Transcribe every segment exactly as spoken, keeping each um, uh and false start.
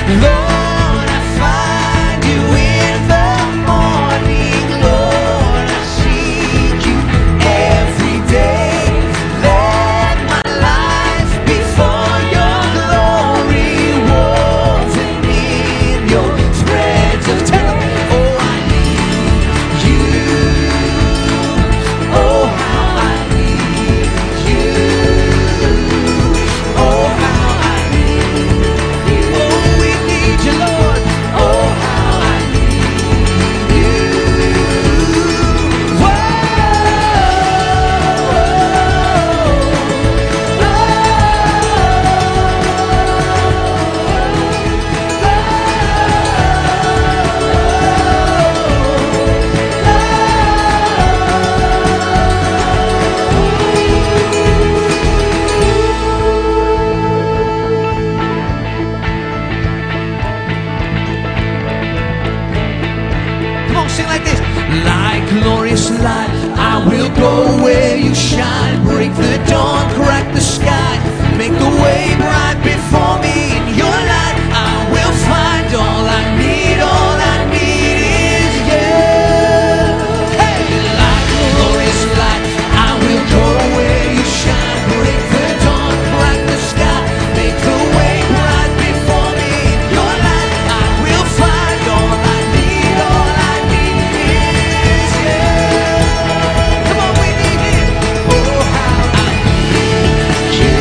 Lord, I find you in the morning. Lord, I seek you every day. Let my life be for your glory, woven in your threads of terror. Oh, I need you. Oh, how I need you. Oh, how I need you. Oh, we need you, Lord. Oh, how I need you. Whoa, come on, sing like this. Like glorious light, I will go where you shine. Break the dawn, crack the sky, make the way bright before me. In your light, I will find all I need. All I need is you. Hey, like glorious light, I will go where you shine. Break the dawn, crack the sky, make the way bright before me. In your light, I will find all I need. All I need is you. Come on, we need him. Oh, how I need you.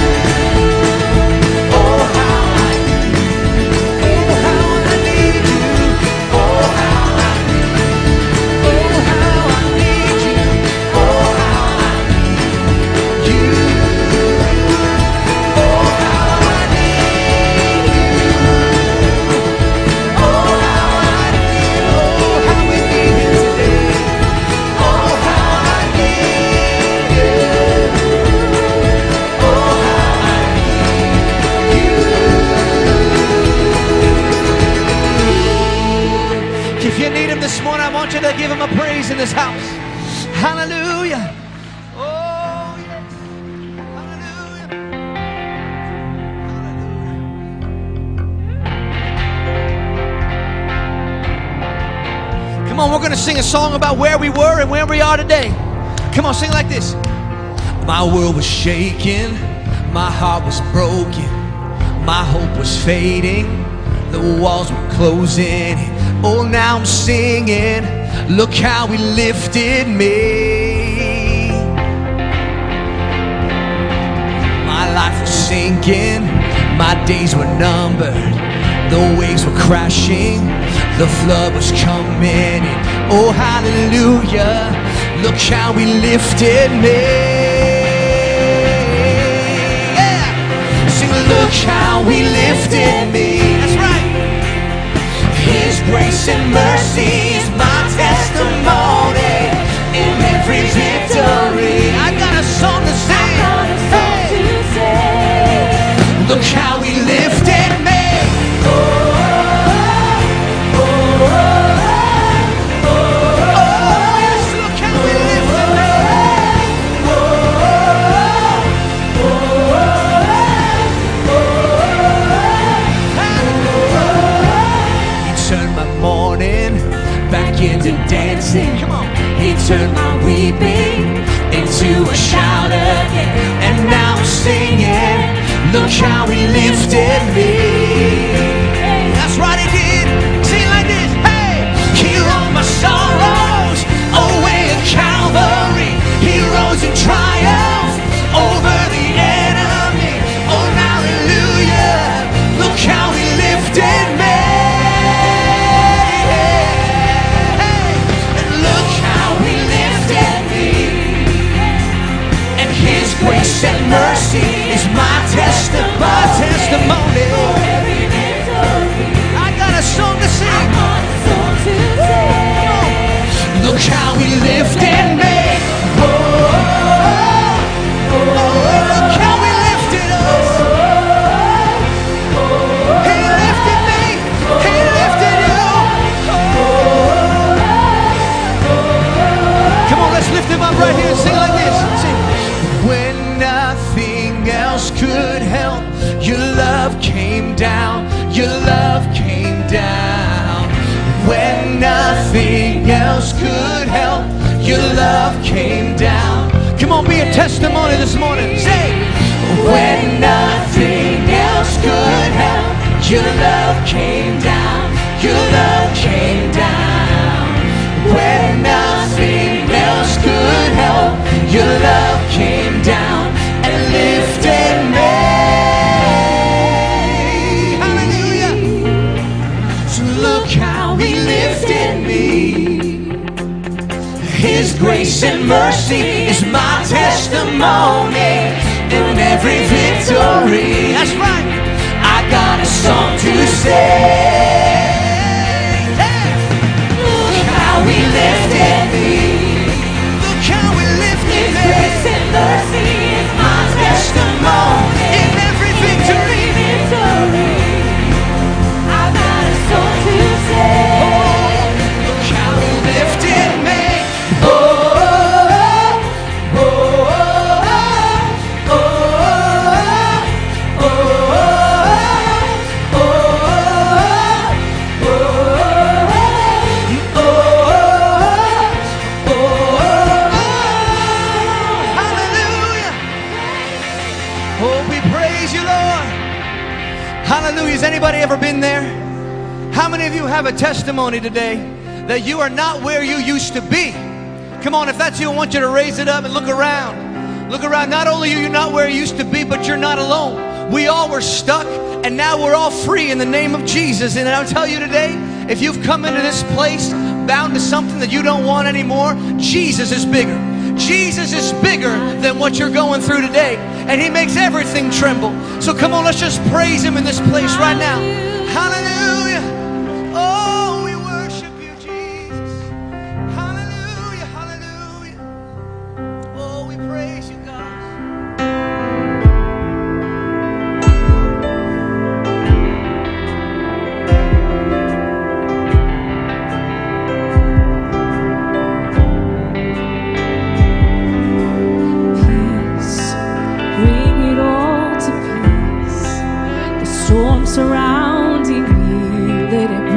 Oh, how I need you. Oh, how I need you. Oh, how I need you. Oh, how I need you. Oh, how I need you. Oh, how I need you. Oh, how I need, oh, how we need you today. Oh, how I need you. Oh, how I need you. If you need him this morning, I want you to give him a praise in this house. Hallelujah. Oh, yes. Hallelujah. Hallelujah. Come on, we're going to sing a song about where we were and where we are today. Come on, sing like this. My world was shaking, my heart was broken, my hope was fading, the walls were closing. Oh, now I'm singing, look how he lifted me. My life was sinking, my days were numbered, the waves were crashing, the flood was coming in. Oh, hallelujah, look how he lifted me. Yeah. Sing, look how he lifted me. That's right. His grace and mercy is my testimony in every victory. I got a song to sing. Hey. Look how he lifted me. Oh, oh, oh, oh, oh, yes, look how he lifted me. Oh, oh, oh, he turned my morning back into dancing. Come on. He turned my weeping into a shout again. And now I'm singing, look how he lifted me. That's right, he did. Sing like this. Hey, he rolled my sorrows away at Calvary. He rose in triumph over the enemy. Oh, hallelujah, look how he lifted me. Hey, and look how he lifted me. And his grace and mercy is my testimony. testimony. Your love came down when nothing else could help. Your love came down. Come on, be a testimony this morning. Say, when nothing else could help, your love came down. Your love came down. When nothing else could help, your love came down and lifted me. Hallelujah. So look how he lifted me. His grace and mercy is my testimony in every victory. That's right. I got a song to sing. Look how he lifted me. Look how he lifted me. His grace and mercy is my testimony in every victory. I got a song to sing. Oh, look how he lifted me. Oh, oh, oh, oh, oh, oh, hallelujah. Oh, we praise you, Lord. Hallelujah. Has anybody ever been there? How many of you have a testimony today that you are not where you used to be? Come on, if that's you, I want you to raise it up and look around. Look around. Not only are you not where you used to be, but you're not alone. We all were stuck, and now we're all free in the name of Jesus. And I'll tell you today, if you've come into this place bound to something that you don't want anymore, Jesus is bigger. Jesus is bigger than what you're going through today, and he makes everything tremble. So come on, let's just praise him in this place right now. Hallelujah. Oh, we worship you, Jesus. Hallelujah, hallelujah. Oh, we praise you, God. Storm surrounding me, let it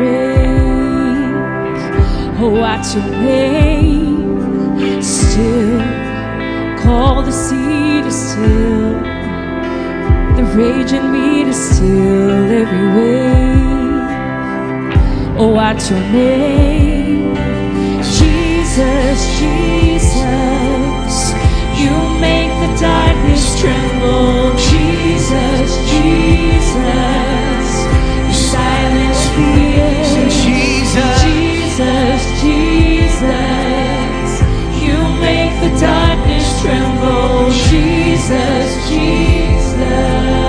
break. Oh, at your name, still call the sea to still, the rage in me to still every wave. Oh, at your name, Jesus, Jesus, you make the darkness tremble. Jesus, Jesus, you silence fear. Jesus, Jesus, Jesus, you make the darkness tremble. Jesus, Jesus.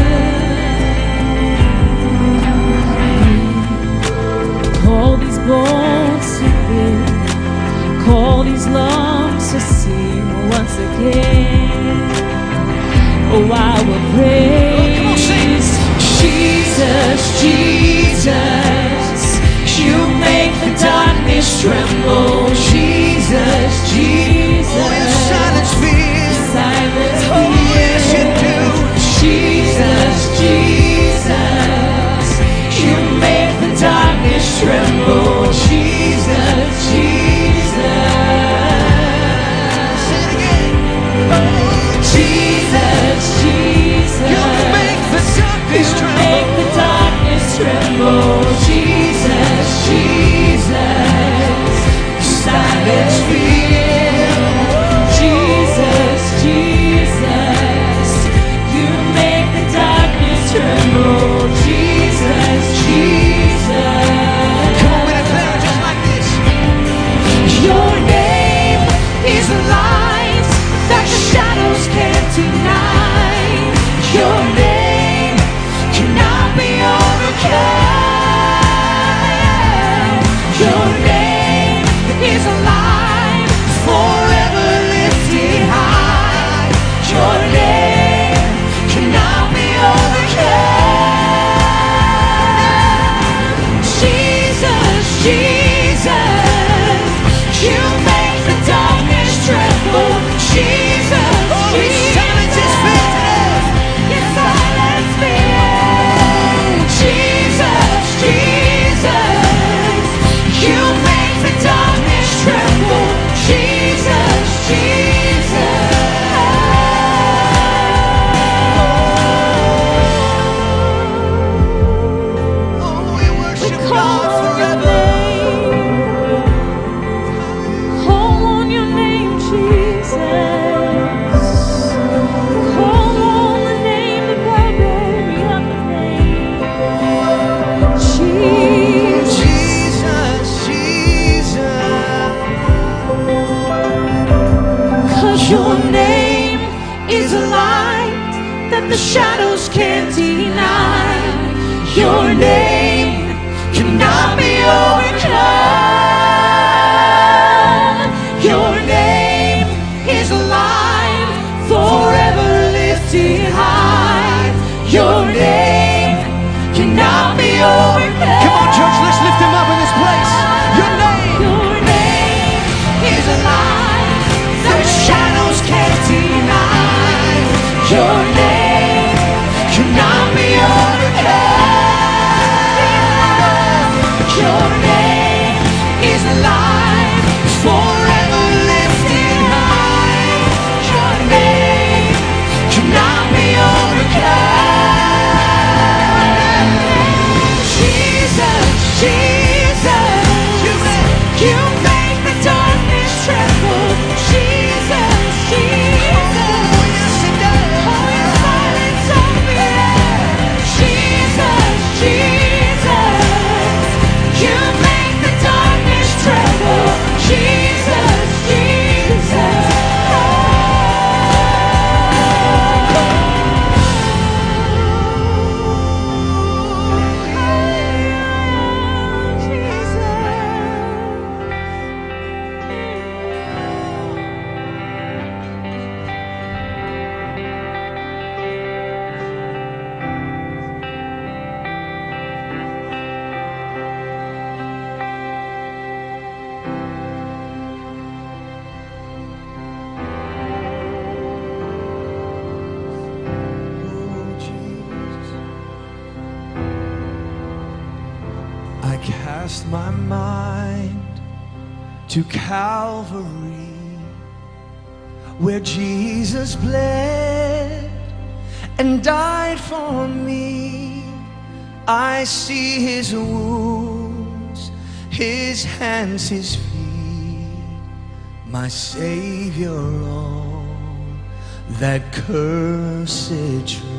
Call these bones to live, call these lungs to sing once again. Oh, I will praise Jesus, Jesus, you make the darkness tremble. Jesus, Jesus, oh, you silence fear. Silence Oh, yes, you do. Jesus, Jesus, you make the darkness tremble. Jesus, Jesus. Say it again. Oh, Jesus, Jesus, you make the darkness you tremble. make the darkness tremble. Jesus, Jesus, name cannot be overcome. Your name is alive, forever lifted high. Your name cannot be overcome. Come on, church, let's lift him up in this place. Your name, your name is alive, the shadows can't deny. Your name cannot be overcome. Your name is alive, forever lifted high. Your name cannot be overcome. Jesus, Jesus, you make, you make the darkness tremble. Jesus, Jesus, oh yes it does. Oh, you silence all fear. Jesus, Jesus, you make the darkness tremble. Jesus, Jesus. I cast my mind to Calvary, where Jesus bled and died for me. I see his wounds, his hands, his feet, my Savior on that cursed tree.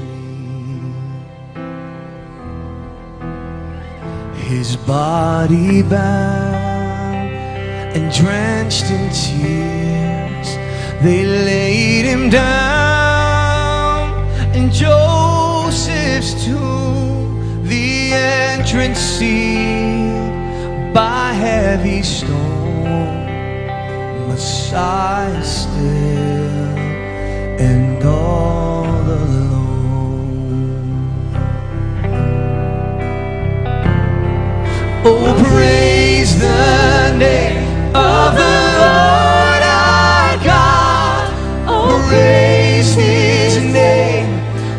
His body bound and drenched in tears, they laid him down in Joseph's tomb, the entrance sealed by heavy stone. Messiah still and all alone. Oh, praise the name of the Lord our God. Oh, praise his name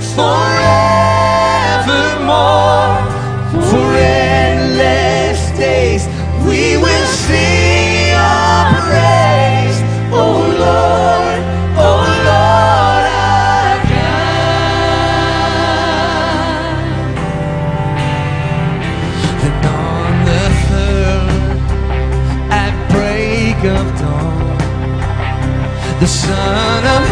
forevermore. For endless days we will sing your praise. Oh Lord, oh Lord our God. And on the third, at break of dawn, the Son of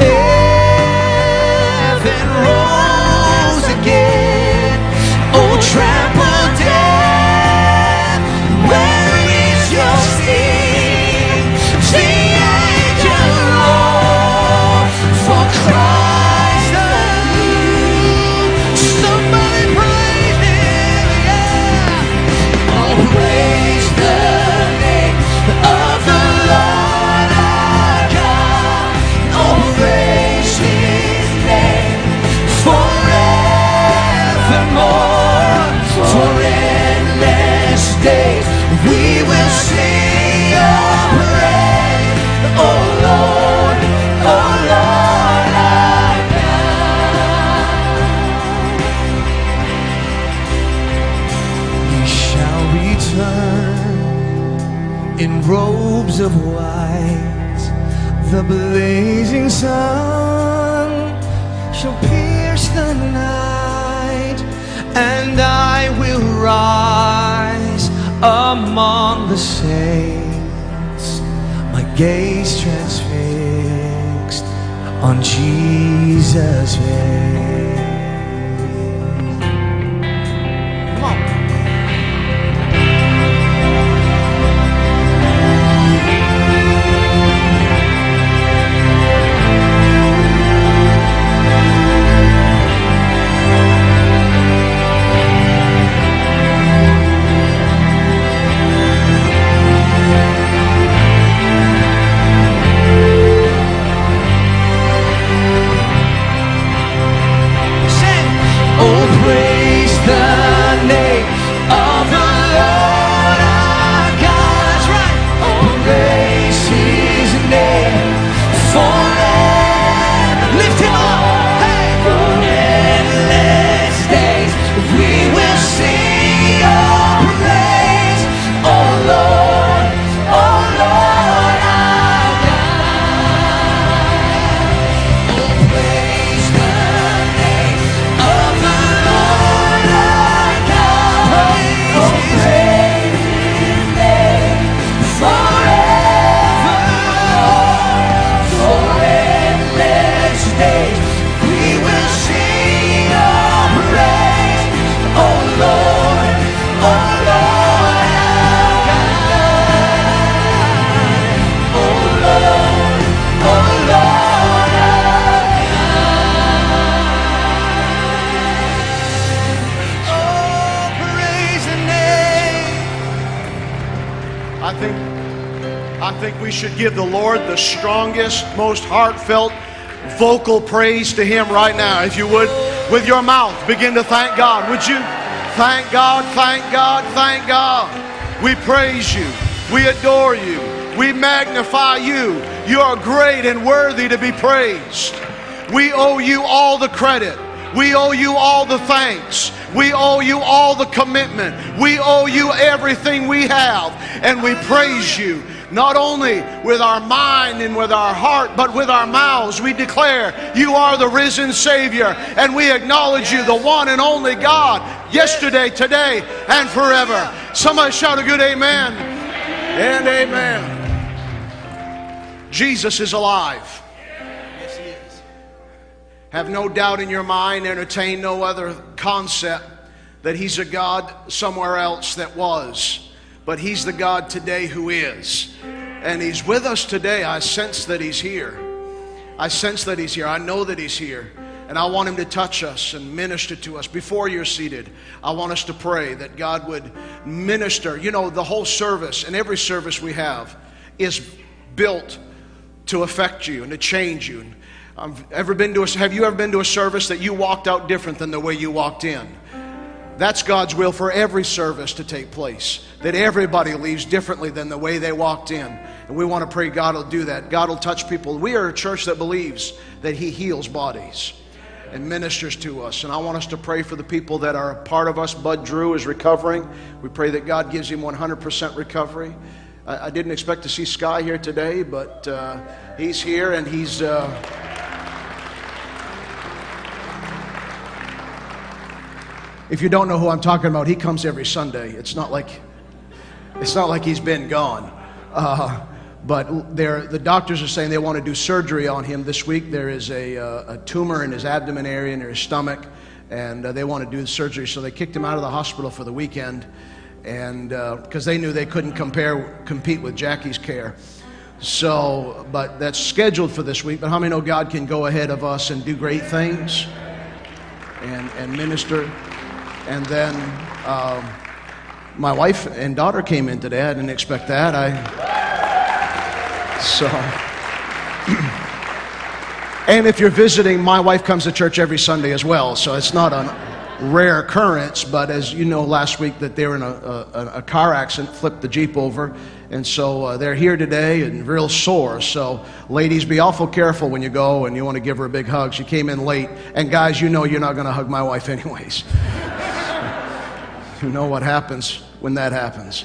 Heaven rose again. Oh, trample death, where is your sting? The angel Lord, for Christ alone. Somebody praise him, yeah. Oh, praise the name of the Lord our God. Oh, praise his name forevermore. For endless days we will sing your praise. Oh Lord, oh Lord our God. We shall return in robes of white. The blazing sun shall pierce the night, and I will rise among the saints, my gaze transfixed on Jesus' face. Come on. think, I think we should give the Lord the strongest, most heartfelt vocal praise to Him right now. If you would, with your mouth, begin to thank God. Would you? Thank God, thank God, thank God. We praise You. We adore You. We magnify You. You are great and worthy to be praised. We owe You all the credit. We owe You all the thanks. We owe You all the commitment. We owe You everything we have. And we praise You. Not only with our mind and with our heart, but with our mouths. We declare You are the risen Savior. And we acknowledge You, the one and only God, yesterday, today, and forever. Somebody shout a good amen and amen. Jesus is alive. Yes, He is. Have no doubt in your mind, entertain no other concept that He's a God somewhere else that was. But He's the God today who is. And He's with us today. I sense that He's here. I sense that He's here. I know that He's here. And I want Him to touch us and minister to us. Before you're seated, I want us to pray that God would minister. You know, the whole service and every service we have is built to affect you and to change you. I've ever been to a, have you ever been to a service that you walked out different than the way you walked in? That's God's will for every service to take place. That everybody leaves differently than the way they walked in. And we want to pray God will do that. God will touch people. We are a church that believes that He heals bodies and ministers to us. And I want us to pray for the people that are a part of us. Bud Drew is recovering. We pray that God gives him one hundred percent recovery. I, I didn't expect to see Sky here today, but uh, he's here and he's... Uh, If you don't know who I'm talking about, he comes every Sunday. It's not like, it's not like he's been gone. Uh, but the doctors are saying they want to do surgery on him this week. There is a, a tumor in his abdomen area and in his stomach, and uh, they want to do the surgery. So they kicked him out of the hospital for the weekend, and because uh, they knew they couldn't compare, compete with Jackie's care. So, but that's scheduled for this week. But how many know God can go ahead of us and do great things and, and minister? And then um, my wife and daughter came in today. I didn't expect that. I so. And if you're visiting, my wife comes to church every Sunday as well. So it's not a rare occurrence. But as you know, last week that they were in a, a, a car accident, flipped the Jeep over, and so uh, they're here today and real sore. So ladies, be awful careful when you go and you want to give her a big hug. She came in late, and guys, you know you're not going to hug my wife anyways. You know what happens when that happens.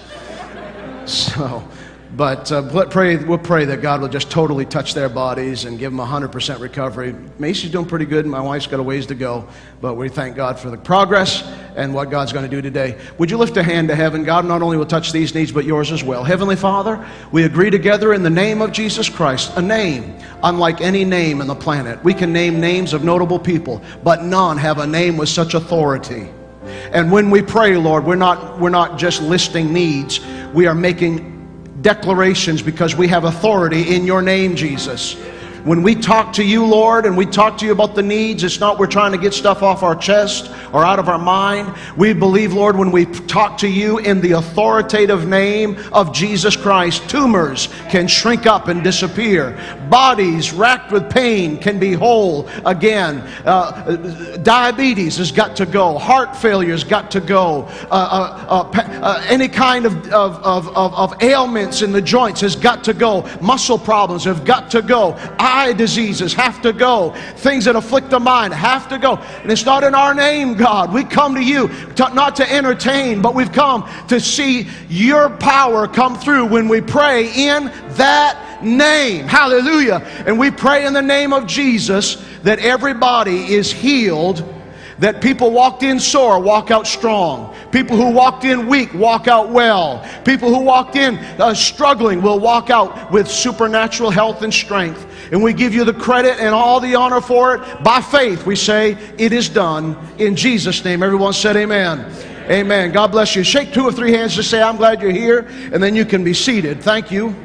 So, but uh, pray, we'll pray that God will just totally touch their bodies and give them one hundred percent recovery. Macy's doing pretty good. My wife's got a ways to go. But we thank God for the progress and what God's going to do today. Would you lift a hand to heaven? God not only will touch these needs, but yours as well. Heavenly Father, we agree together in the name of Jesus Christ, a name unlike any name on the planet. We can name names of notable people, but none have a name with such authority. And when we pray, Lord, we're not, we're not just listing needs. We are making declarations because we have authority in your name, Jesus. When we talk to you, Lord, and we talk to you about the needs, it's not we're trying to get stuff off our chest or out of our mind. We believe, Lord, when we talk to you in the authoritative name of Jesus Christ, tumors can shrink up and disappear. Bodies racked with pain can be whole again. Uh, diabetes has got to go. Heart failure has got to go. Uh, uh, uh, uh, any kind of, of, of, of ailments in the joints has got to go. Muscle problems have got to go. Eye diseases have to go. Things that afflict the mind have to go. And it's not in our name, God. We come to you to, not to entertain, but we've come to see your power come through when we pray in that name. Hallelujah. And we pray in the name of Jesus that everybody is healed. That people walked in sore walk out strong. People who walked in weak walk out well. People who walked in uh, struggling will walk out with supernatural health and strength. And we give you the credit and all the honor for it. By faith we say it is done in Jesus' name. Everyone said amen. Amen. God bless you. Shake two or three hands to say I'm glad you're here, and then you can be seated. Thank you.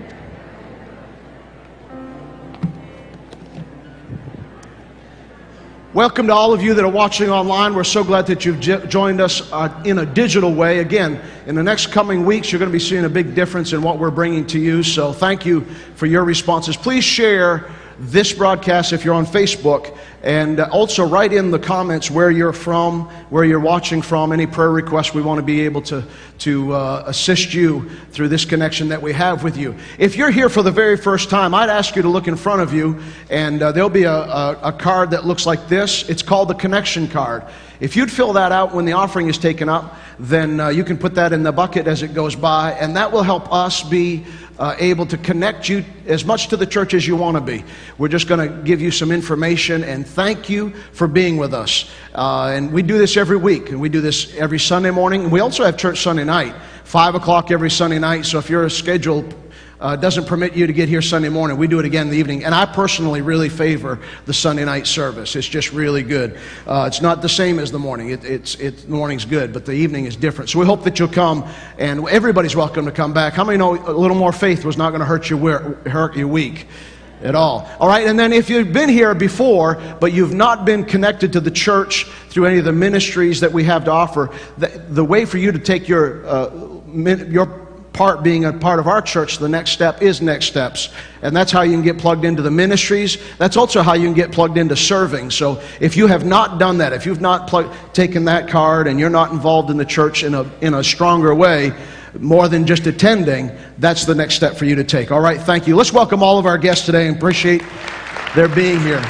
Welcome to all of you that are watching online. We're so glad that you've j- joined us uh, in a digital way. Again, in the next coming weeks, you're going to be seeing a big difference in what we're bringing to you. So thank you for your responses. Please share this broadcast if you're on Facebook, and also write in the comments where you're from, where you're watching from, any prayer requests. We want to be able to, to uh, assist you through this connection that we have with you. If you're here for the very first time, I'd ask you to look in front of you, and uh, there'll be a, a, a card that looks like this. It's called the connection card. If you'd fill that out when the offering is taken up, then uh, you can put that in the bucket as it goes by, and that will help us be uh, able to connect you as much to the church as you want to be. We're just going to give you some information and thank you for being with us. Uh, and we do this every week, and we do this every Sunday morning. And we also have church Sunday night, five o'clock every Sunday night. So if your schedule Uh, doesn't permit you to get here Sunday morning, we do it again in the evening. And I personally really favor the Sunday night service. It's just really good. Uh, it's not the same as the morning. It, it's it, the morning's good, but the evening is different. So we hope that you'll come, and everybody's welcome to come back. How many know a little more faith was not going to hurt your hurt your week at all? All right, and then if you've been here before, but you've not been connected to the church through any of the ministries that we have to offer, the, the way for you to take your uh, min, your part being a part of our church, the next step is Next Steps. And that's how you can get plugged into the ministries. That's also how you can get plugged into serving. So if you have not done that, if you've not plug, taken that card and you're not involved in the church in a, in a stronger way, more than just attending, that's the next step for you to take. All right, thank you. Let's welcome all of our guests today and appreciate their being here.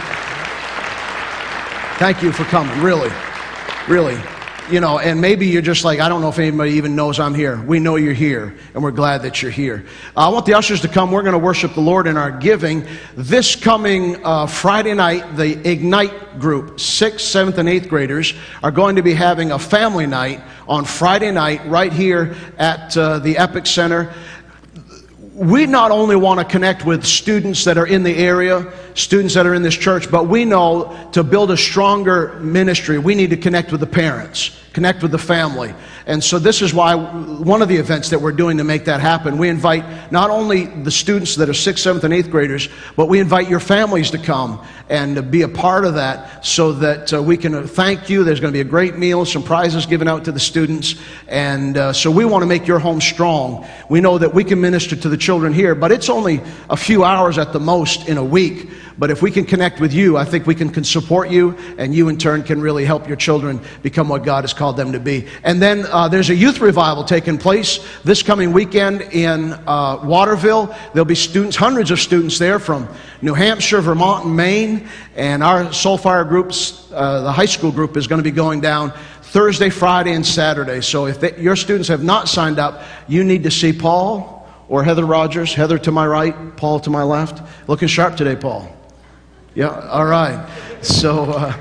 Thank you for coming, really, really. You know, and maybe you're just like, I don't know if anybody even knows I'm here. We know you're here, and we're glad that you're here. Uh, I want the ushers to come. We're going to worship the Lord in our giving. This coming uh, Friday night, the Ignite group, sixth, seventh, and eighth graders, are going to be having a family night on Friday night right here at uh, the Epic Center. We not only want to connect with students that are in the area, students that are in this church, but we know to build a stronger ministry, we need to connect with the parents, connect with the family. And so this is why one of the events that we're doing to make that happen, we invite not only the students that are sixth, seventh, and eighth graders, but we invite your families to come and be a part of that so that uh, we can thank you. There's going to be a great meal, some prizes given out to the students. And uh, so we want to make your home strong. We know that we can minister to the children here, but it's only a few hours at the most in a week. But if we can connect with you, I think we can, can support you, and you in turn can really help your children become what God has called them to be. And then uh, there's a youth revival taking place this coming weekend in uh, Waterville. There'll be students, hundreds of students there from New Hampshire, Vermont, and Maine. And our Soulfire groups, uh, the high school group, is going to be going down Thursday, Friday, and Saturday. So if they, your students have not signed up, you need to see Paul or Heather Rogers. Heather to my right, Paul to my left. Looking sharp today, Paul. Yeah, all right. So, uh,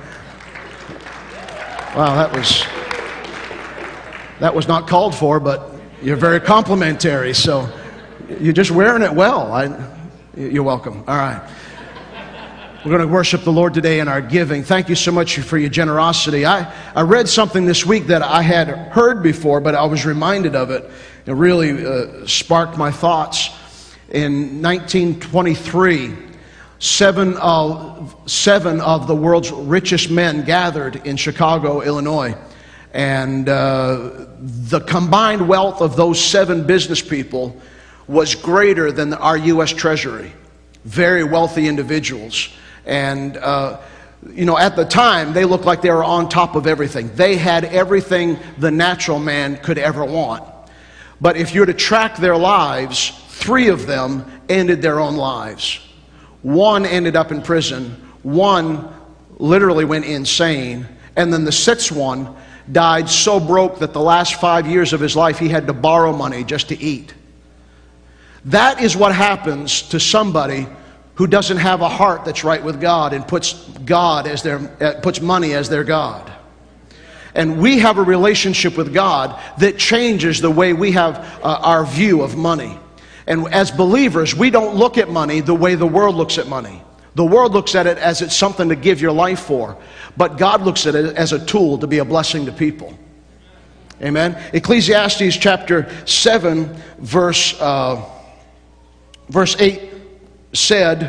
wow, that was that was not called for, but you're very complimentary. So, you're just wearing it well. I, you're welcome. All right. We're going to worship the Lord today in our giving. Thank you so much for your generosity. I, I read something this week that I had heard before, but I was reminded of it. It really uh, sparked my thoughts. In nineteen twenty-three, Seven of, seven of the world's richest men gathered in Chicago, Illinois. And uh, the combined wealth of those seven business people was greater than our U S Treasury. Very wealthy individuals. And, uh, you know, at the time, they looked like they were on top of everything. They had everything the natural man could ever want. But if you were to track their lives, three of them ended their own lives. One ended up in prison. One literally went insane. And then the sixth one died so broke that the last five years of his life he had to borrow money just to eat. That is what happens to somebody who doesn't have a heart that's right with God and puts God as their uh, puts money as their God. And we have a relationship with God that changes the way we have uh, our view of money. And as believers, we don't look at money the way the world looks at money. The world looks at it as it's something to give your life for. But God looks at it as a tool to be a blessing to people. Amen. Ecclesiastes chapter seven, verse, uh, verse eight said,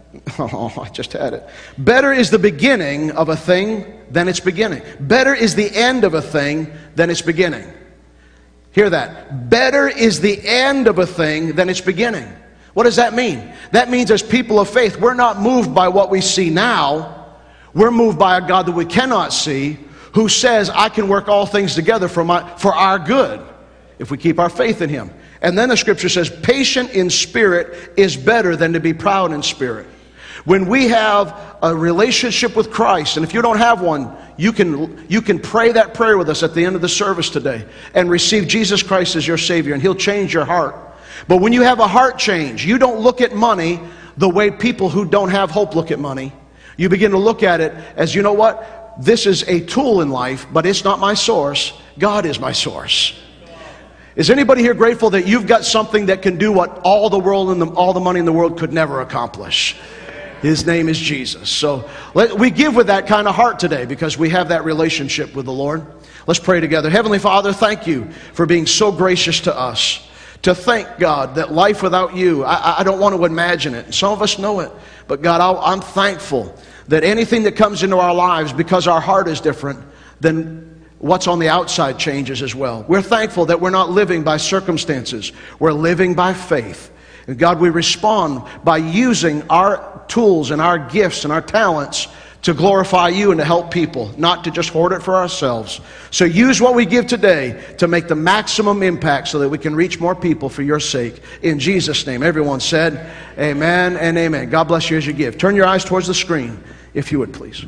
Oh, I just had it. Better is the beginning of a thing than its beginning. Better is the end of a thing than its beginning. Hear that. Better is the end of a thing than its beginning. What does that mean? That means as people of faith, we're not moved by what we see now. We're moved by a God that we cannot see, who says, I can work all things together for, my, for our good, if we keep our faith in Him. And then the scripture says, patient in spirit is better than to be proud in spirit. When we have a relationship with Christ, and if you don't have one, you can, you can pray that prayer with us at the end of the service today and receive Jesus Christ as your Savior, and He'll change your heart. But when you have a heart change, you don't look at money the way people who don't have hope look at money. You begin to look at it as, you know what? This is a tool in life, but it's not my source. God is my source. Is anybody here grateful that you've got something that can do what all the world and the, all the money in the world could never accomplish? His name is Jesus. So let, we give with that kind of heart today because we have that relationship with the Lord. Let's pray together. Heavenly Father, thank you for being so gracious to us. To thank God that life without you, I, I don't want to imagine it. Some of us know it. But God, I'll, I'm thankful that anything that comes into our lives, because our heart is different, then what's on the outside changes as well. We're thankful that we're not living by circumstances. We're living by faith. And God, we respond by using our tools and our gifts and our talents to glorify you and to help people, not to just hoard it for ourselves. So use what we give today to make the maximum impact so that we can reach more people for your sake. In Jesus' name, everyone said amen and amen. God bless you as you give. Turn your eyes towards the screen, if you would, please.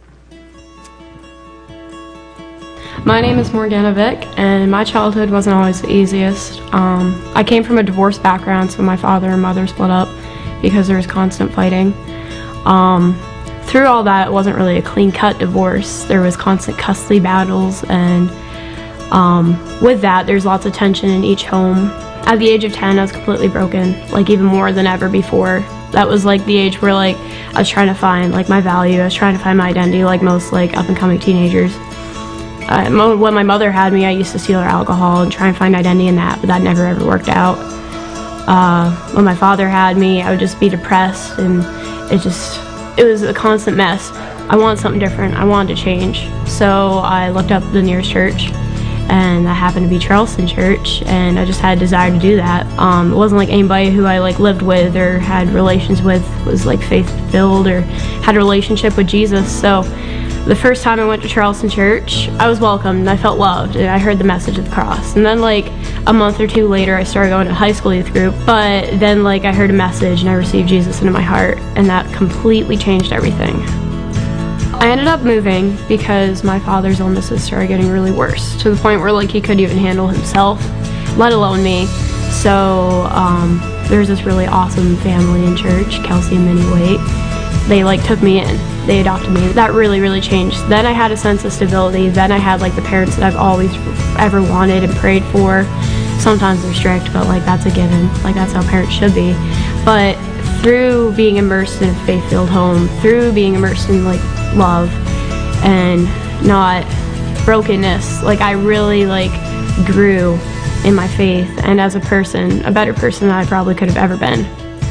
My name is Morgana Vick, and my childhood wasn't always the easiest. Um, I came from a divorce background, so my father and mother split up because there was constant fighting. Um, through all that, it wasn't really a clean-cut divorce. There was constant custody battles, and um, with that, there's lots of tension in each home. At the age of ten, I was completely broken, like even more than ever before. That was like the age where like I was trying to find like my value. I was trying to find my identity, like most like up-and-coming teenagers. Uh, when my mother had me, I used to steal her alcohol and try and find identity in that, but that never ever worked out. Uh, when my father had me, I would just be depressed, and it just, it was a constant mess. I wanted something different. I wanted to change. So I looked up the nearest church, and that happened to be Charleston Church, and I just had a desire to do that. Um, it wasn't like anybody who I like lived with or had relations with was like faith-filled or had a relationship with Jesus. So the first time I went to Charleston Church, I was welcomed and I felt loved, and I heard the message of the cross. And then like a month or two later, I started going to high school youth group, but then like I heard a message and I received Jesus into my heart, and that completely changed everything. I ended up moving because my father's illnesses started getting really worse, to the point where like he couldn't even handle himself, let alone me. So um, there's this really awesome family in church, Kelsey and Minnie Waite. They like took me in. They adopted me. That really, really changed. Then I had a sense of stability. Then I had like the parents that I've always ever wanted and prayed for. Sometimes they're strict, but like that's a given. Like that's how parents should be. But through being immersed in a faith-filled home, through being immersed in like love and not brokenness, like I really like grew in my faith, and as a person, a better person than I probably could have ever been.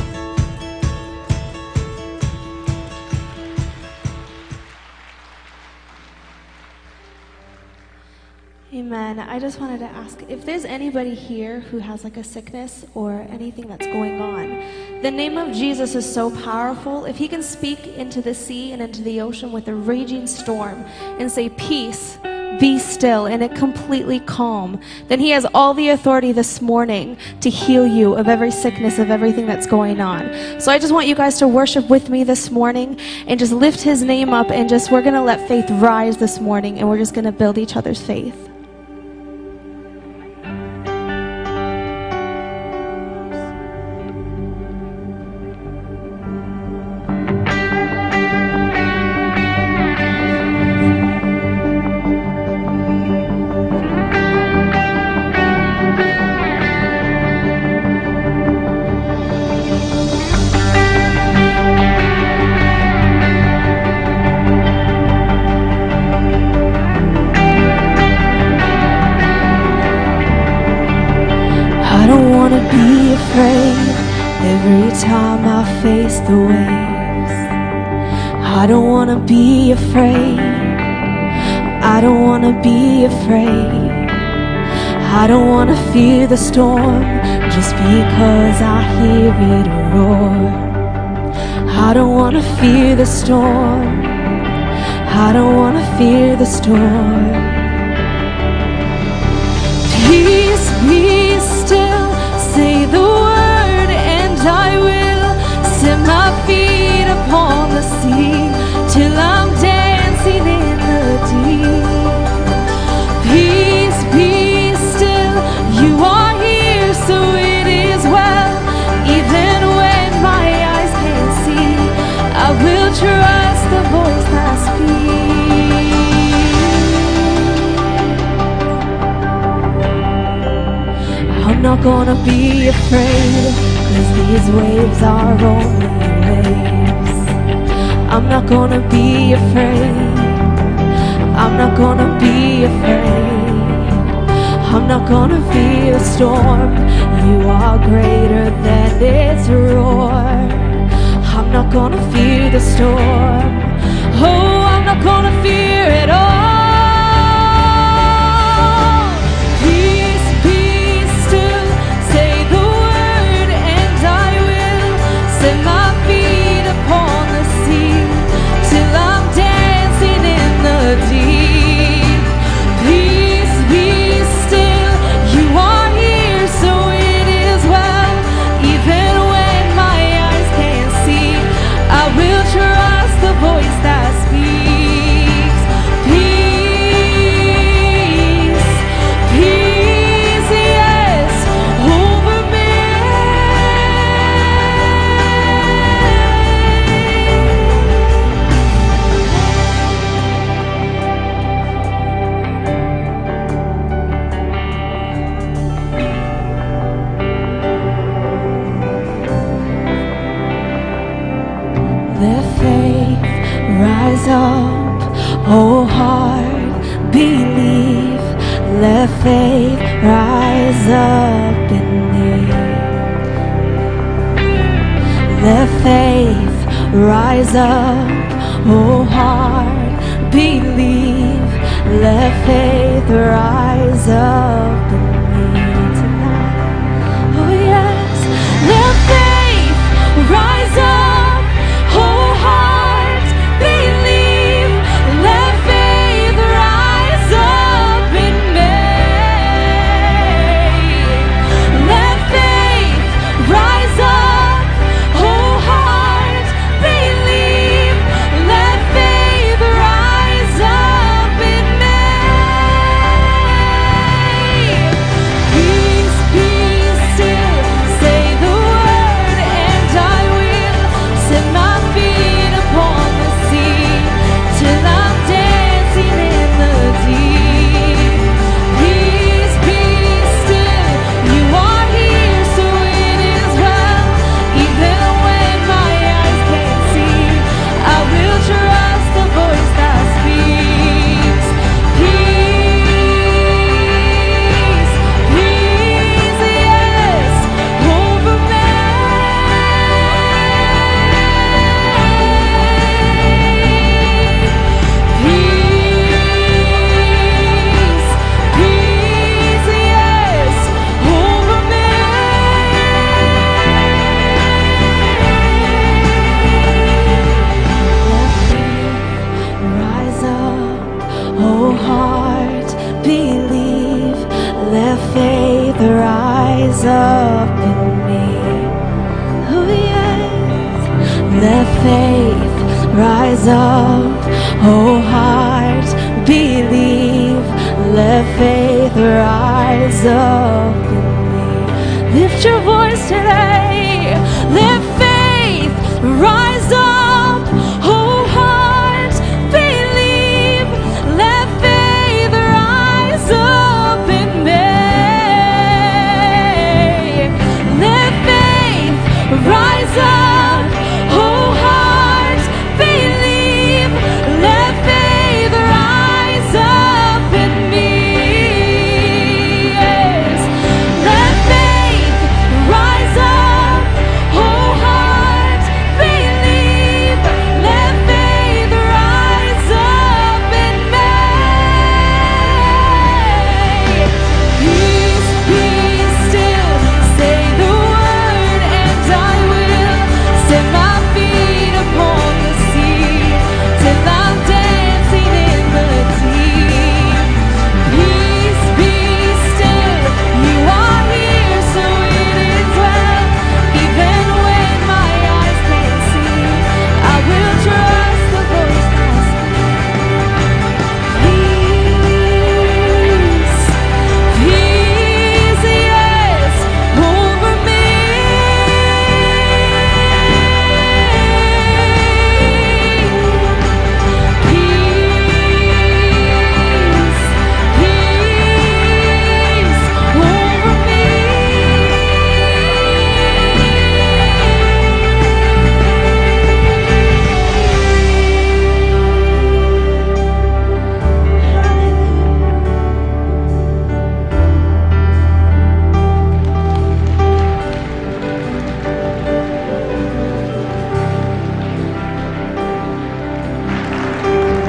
Amen. I just wanted to ask if there's anybody here who has like a sickness or anything that's going on. The name of Jesus is so powerful. If he can speak into the sea and into the ocean with a raging storm and say, peace, be still, and it completely calm, then he has all the authority this morning to heal you of every sickness, of everything that's going on. So I just want you guys to worship with me this morning and just lift his name up, and just we're going to let faith rise this morning, and we're just going to build each other's faith. Every time I face the waves, I don't wanna be afraid. I don't wanna be afraid. I don't wanna fear the storm just because I hear it roar. I don't wanna fear the storm. I don't wanna fear the storm. Peace, be still, say the word and I will set my feet upon the sea till I'm dancing in the deep. Peace, be still, you are here, so it is well. Even when my eyes can't see, I will trust the voice that speaks. I'm not gonna be afraid, 'cause these waves are only waves. I'm not gonna be afraid. I'm not gonna be afraid. I'm not gonna fear the storm. You are greater than its roar. I'm not gonna fear the storm. Oh, I'm not gonna fear it all. Peace, be still, say the word and I will set my feet upon the sea till I'm dancing in the deep. Peace, be still, you are here, so it is well. Even when my eyes can't see, I will trust the voice that speaks. Peace, peace, yes, over me. Let faith rise up, oh heart, believe. Let faith rise up in me. Let faith rise up, oh heart, believe. Let faith rise up in me tonight. Oh yes, let faith rise up, oh heart, believe. Let faith rise up in me. Let faith rise up, oh heart, believe. Let faith rise up in me. Peace, peace, still, say the word and I will set my feet upon the sea till I'm dancing in the deep. Peace, peace, still, you are here, so it is well. Even when my eyes can't see, I will trust the voice that speaks. Peace, peace, yes, over me. Peace, peace, yes, over me. Rise up, oh heart, believe. Let faith rise up in me. Oh yes, let faith rise up, oh heart, believe. Let faith rise up in me. Lift your voice today. Let faith rise up, oh heart, believe. Let faith rise up in me. Let faith rise up, oh heart, believe. Let faith rise up in me. Yes. Let faith rise up,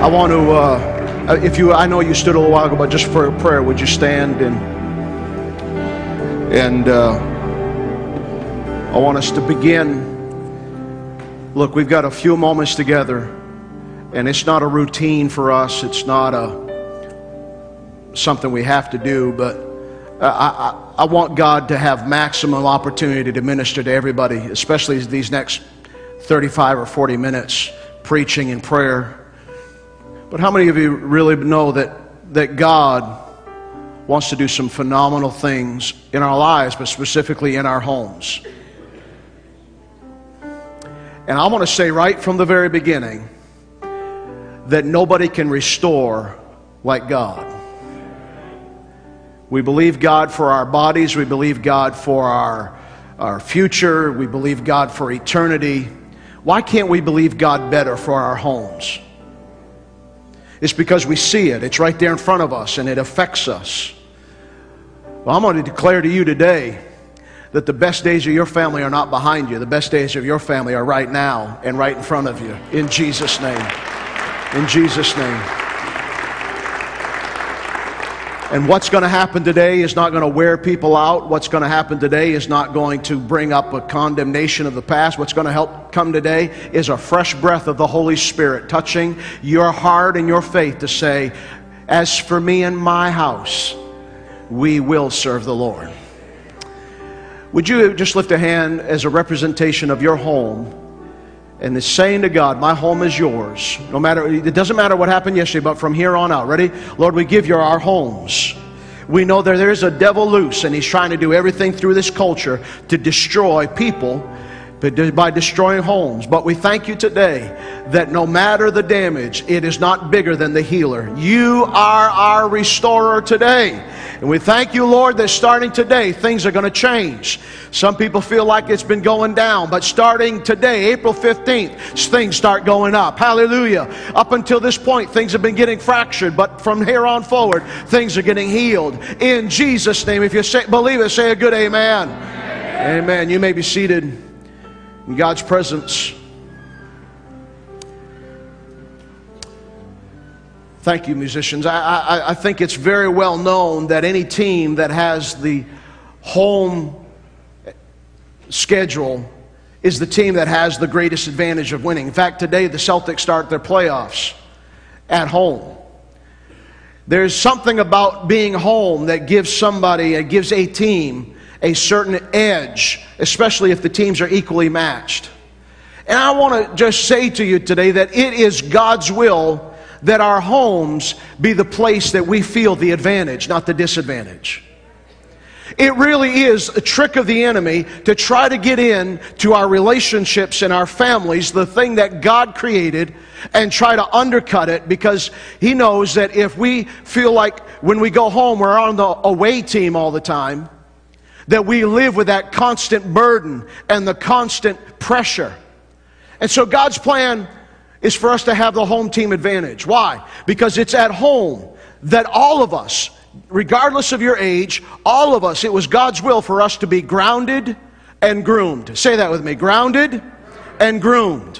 I want to, uh, if you, I know you stood a little while ago, but just for a prayer, would you stand? And, and uh, I want us to begin. Look, we've got a few moments together, and it's not a routine for us. It's not a something we have to do, but I, I, I want God to have maximum opportunity to minister to everybody, especially these next thirty-five or forty minutes preaching and prayer. But how many of you really know that, that God wants to do some phenomenal things in our lives, but specifically in our homes? And I want to say right from the very beginning that nobody can restore like God. We believe God for our bodies. We believe God for our, our future. We believe God for eternity. Why can't we believe God better for our homes? It's because we see it. It's right there in front of us, and it affects us. Well, I'm going to declare to you today that the best days of your family are not behind you. The best days of your family are right now and right in front of you. In Jesus' name. In Jesus' name. And what's going to happen today is not going to wear people out. What's going to happen today is not going to bring up a condemnation of the past. What's going to help come today is a fresh breath of the Holy Spirit touching your heart and your faith to say, as for me and my house, we will serve the Lord. Would you just lift a hand as a representation of your home and is saying to God, my home is yours. No matter, it doesn't matter what happened yesterday, but from here on out, ready? Lord, we give you our homes. We know that there is a devil loose, and he's trying to do everything through this culture to destroy people by destroying homes. But we thank you today that no matter the damage, it is not bigger than the healer. You are our restorer today. And we thank you, Lord, that starting today, things are going to change. Some people feel like it's been going down, but starting today, April fifteenth, things start going up. Hallelujah. Up until this point, things have been getting fractured, but from here on forward, things are getting healed. In Jesus' name, if you say, believe it, say a good amen. Amen. Amen. You may be seated in God's presence. Thank you, musicians. I, I, I think it's very well known that any team that has the home schedule is the team that has the greatest advantage of winning. In fact, today the Celtics start their playoffs at home. There's something about being home that gives somebody, it gives a team a certain edge, especially if the teams are equally matched. And I want to just say to you today that it is God's will that our homes be the place that we feel the advantage, not the disadvantage. It really is a trick of the enemy to try to get in to our relationships and our families, the thing that God created, and try to undercut it, because he knows that if we feel like when we go home we're on the away team all the time, that we live with that constant burden and the constant pressure. And so God's plan is for us to have the home team advantage. Why? Because it's at home that all of us, regardless of your age, all of us, it was God's will for us to be grounded and groomed. Say that with me. Grounded and groomed.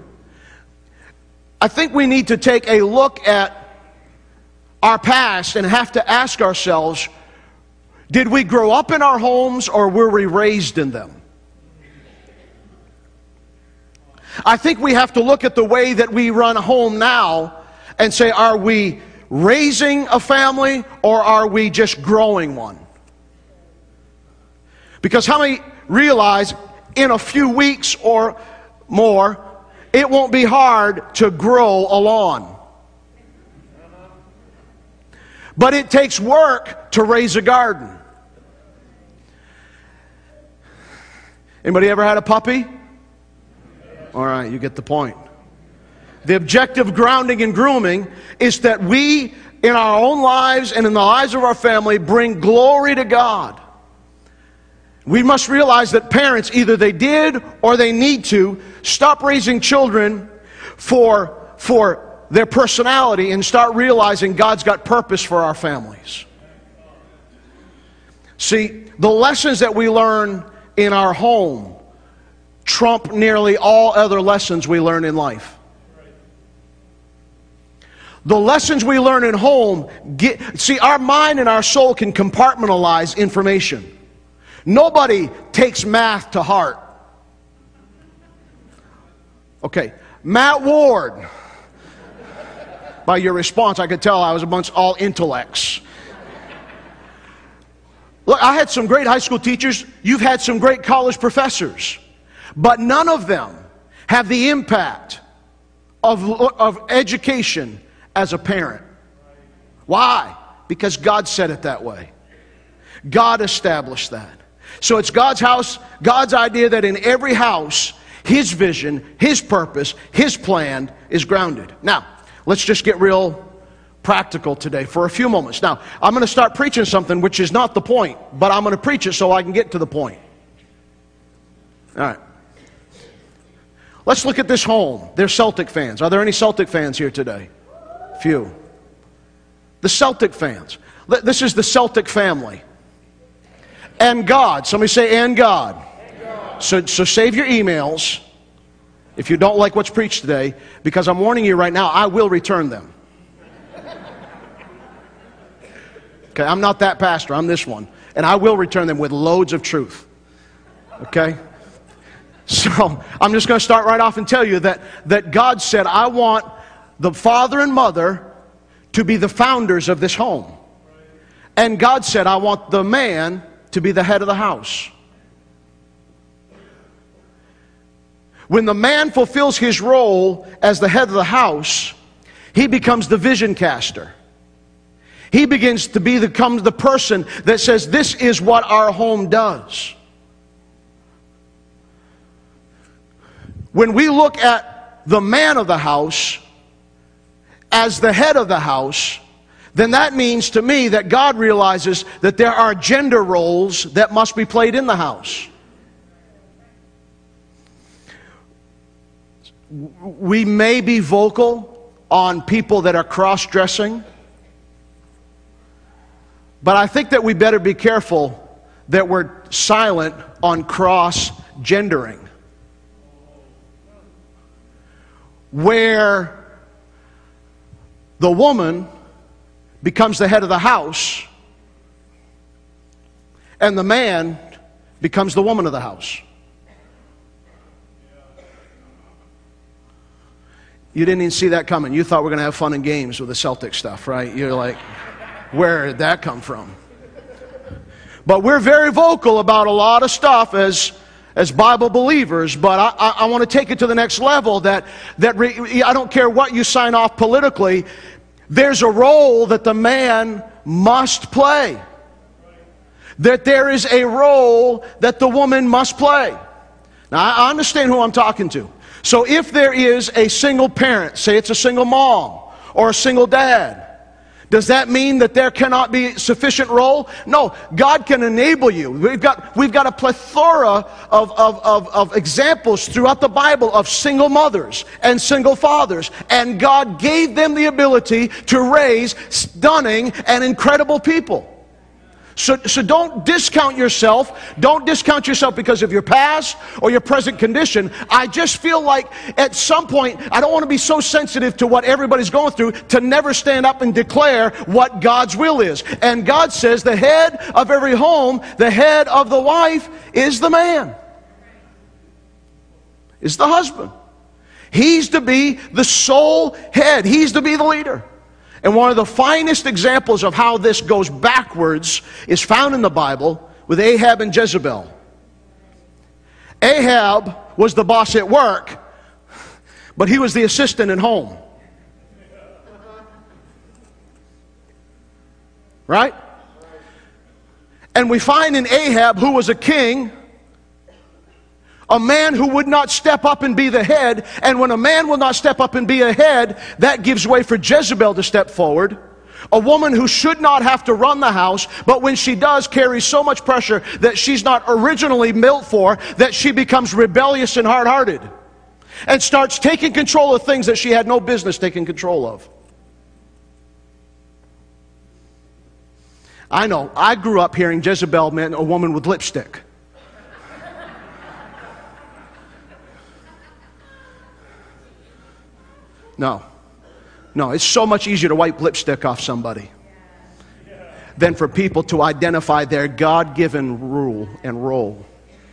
I think we need to take a look at our past and have to ask ourselves, did we grow up in our homes or were we raised in them? I think we have to look at the way that we run home now and say, are we raising a family or are we just growing one? Because how many realize in a few weeks or more, it won't be hard to grow a lawn. But it takes work to raise a garden. Anybody ever had a puppy? All right, you get the point. The objective of grounding and grooming is that we, in our own lives and in the lives of our family, bring glory to God. We must realize that parents, either they did or they need to, stop raising children for, for their personality and start realizing God's got purpose for our families. See, the lessons that we learn in our home trump nearly all other lessons we learn in life. The lessons we learn at home, get, see, our mind and our soul can compartmentalize information. Nobody takes math to heart. Okay, Matt Ward. By your response, I could tell I was amongst all intellects. Look, I had some great high school teachers. You've had some great college professors. But none of them have the impact of, of education as a parent. Why? Because God said it that way. God established that. So it's God's house, God's idea that in every house, His vision, His purpose, His plan is grounded. Now, let's just get real practical today for a few moments. Now, I'm going to start preaching something which is not the point, but I'm going to preach it so I can get to the point. All right. Let's look at this home. They're Celtic fans. Are there any Celtic fans here today? Few. The Celtic fans. This is the Celtic family. And God. Somebody say, and God. And God. So, so save your emails if you don't like what's preached today, because I'm warning you right now, I will return them. Okay, I'm not that pastor, I'm this one. And I will return them with loads of truth. Okay? So, I'm just going to start right off and tell you that, that God said, I want the father and mother to be the founders of this home. And God said, I want the man to be the head of the house. When the man fulfills his role as the head of the house, he becomes the vision caster. He begins to be become the person that says, this is what our home does. When we look at the man of the house as the head of the house, then that means to me that God realizes that there are gender roles that must be played in the house. We may be vocal on people that are cross-dressing, but I think that we better be careful that we're silent on cross-gendering, where the woman becomes the head of the house and the man becomes the woman of the house. You didn't even see that coming. You thought we were going to have fun and games with the Celtic stuff, right? You're like, where did that come from? But we're very vocal about a lot of stuff as as Bible believers, but I, I, I want to take it to the next level that, that re, I don't care what you sign off politically, there's a role that the man must play. That there is a role that the woman must play. Now, I understand who I'm talking to. So if there is a single parent, say it's a single mom or a single dad, does that mean that there cannot be sufficient role? No, God can enable you. We've got, we've got a plethora of, of, of, of examples throughout the Bible of single mothers and single fathers. And God gave them the ability to raise stunning and incredible people. So, so don't discount yourself. Don't discount yourself because of your past or your present condition. I just feel like at some point, I don't want to be so sensitive to what everybody's going through to never stand up and declare what God's will is. And God says the head of every home, the head of the wife is the man. Is the husband. He's to be the sole head. He's to be the leader. And one of the finest examples of how this goes backwards is found in the Bible with Ahab and Jezebel. Ahab was the boss at work, but he was the assistant at home. Right? And we find in Ahab, who was a king, a man who would not step up and be the head. And when a man will not step up and be a head, that gives way for Jezebel to step forward. A woman who should not have to run the house, but when she does, carries so much pressure that she's not originally built for, that she becomes rebellious and hard-hearted. And starts taking control of things that she had no business taking control of. I know, I grew up hearing Jezebel meant a woman with lipstick. No. No, it's so much easier to wipe lipstick off somebody than for people to identify their God-given rule and role.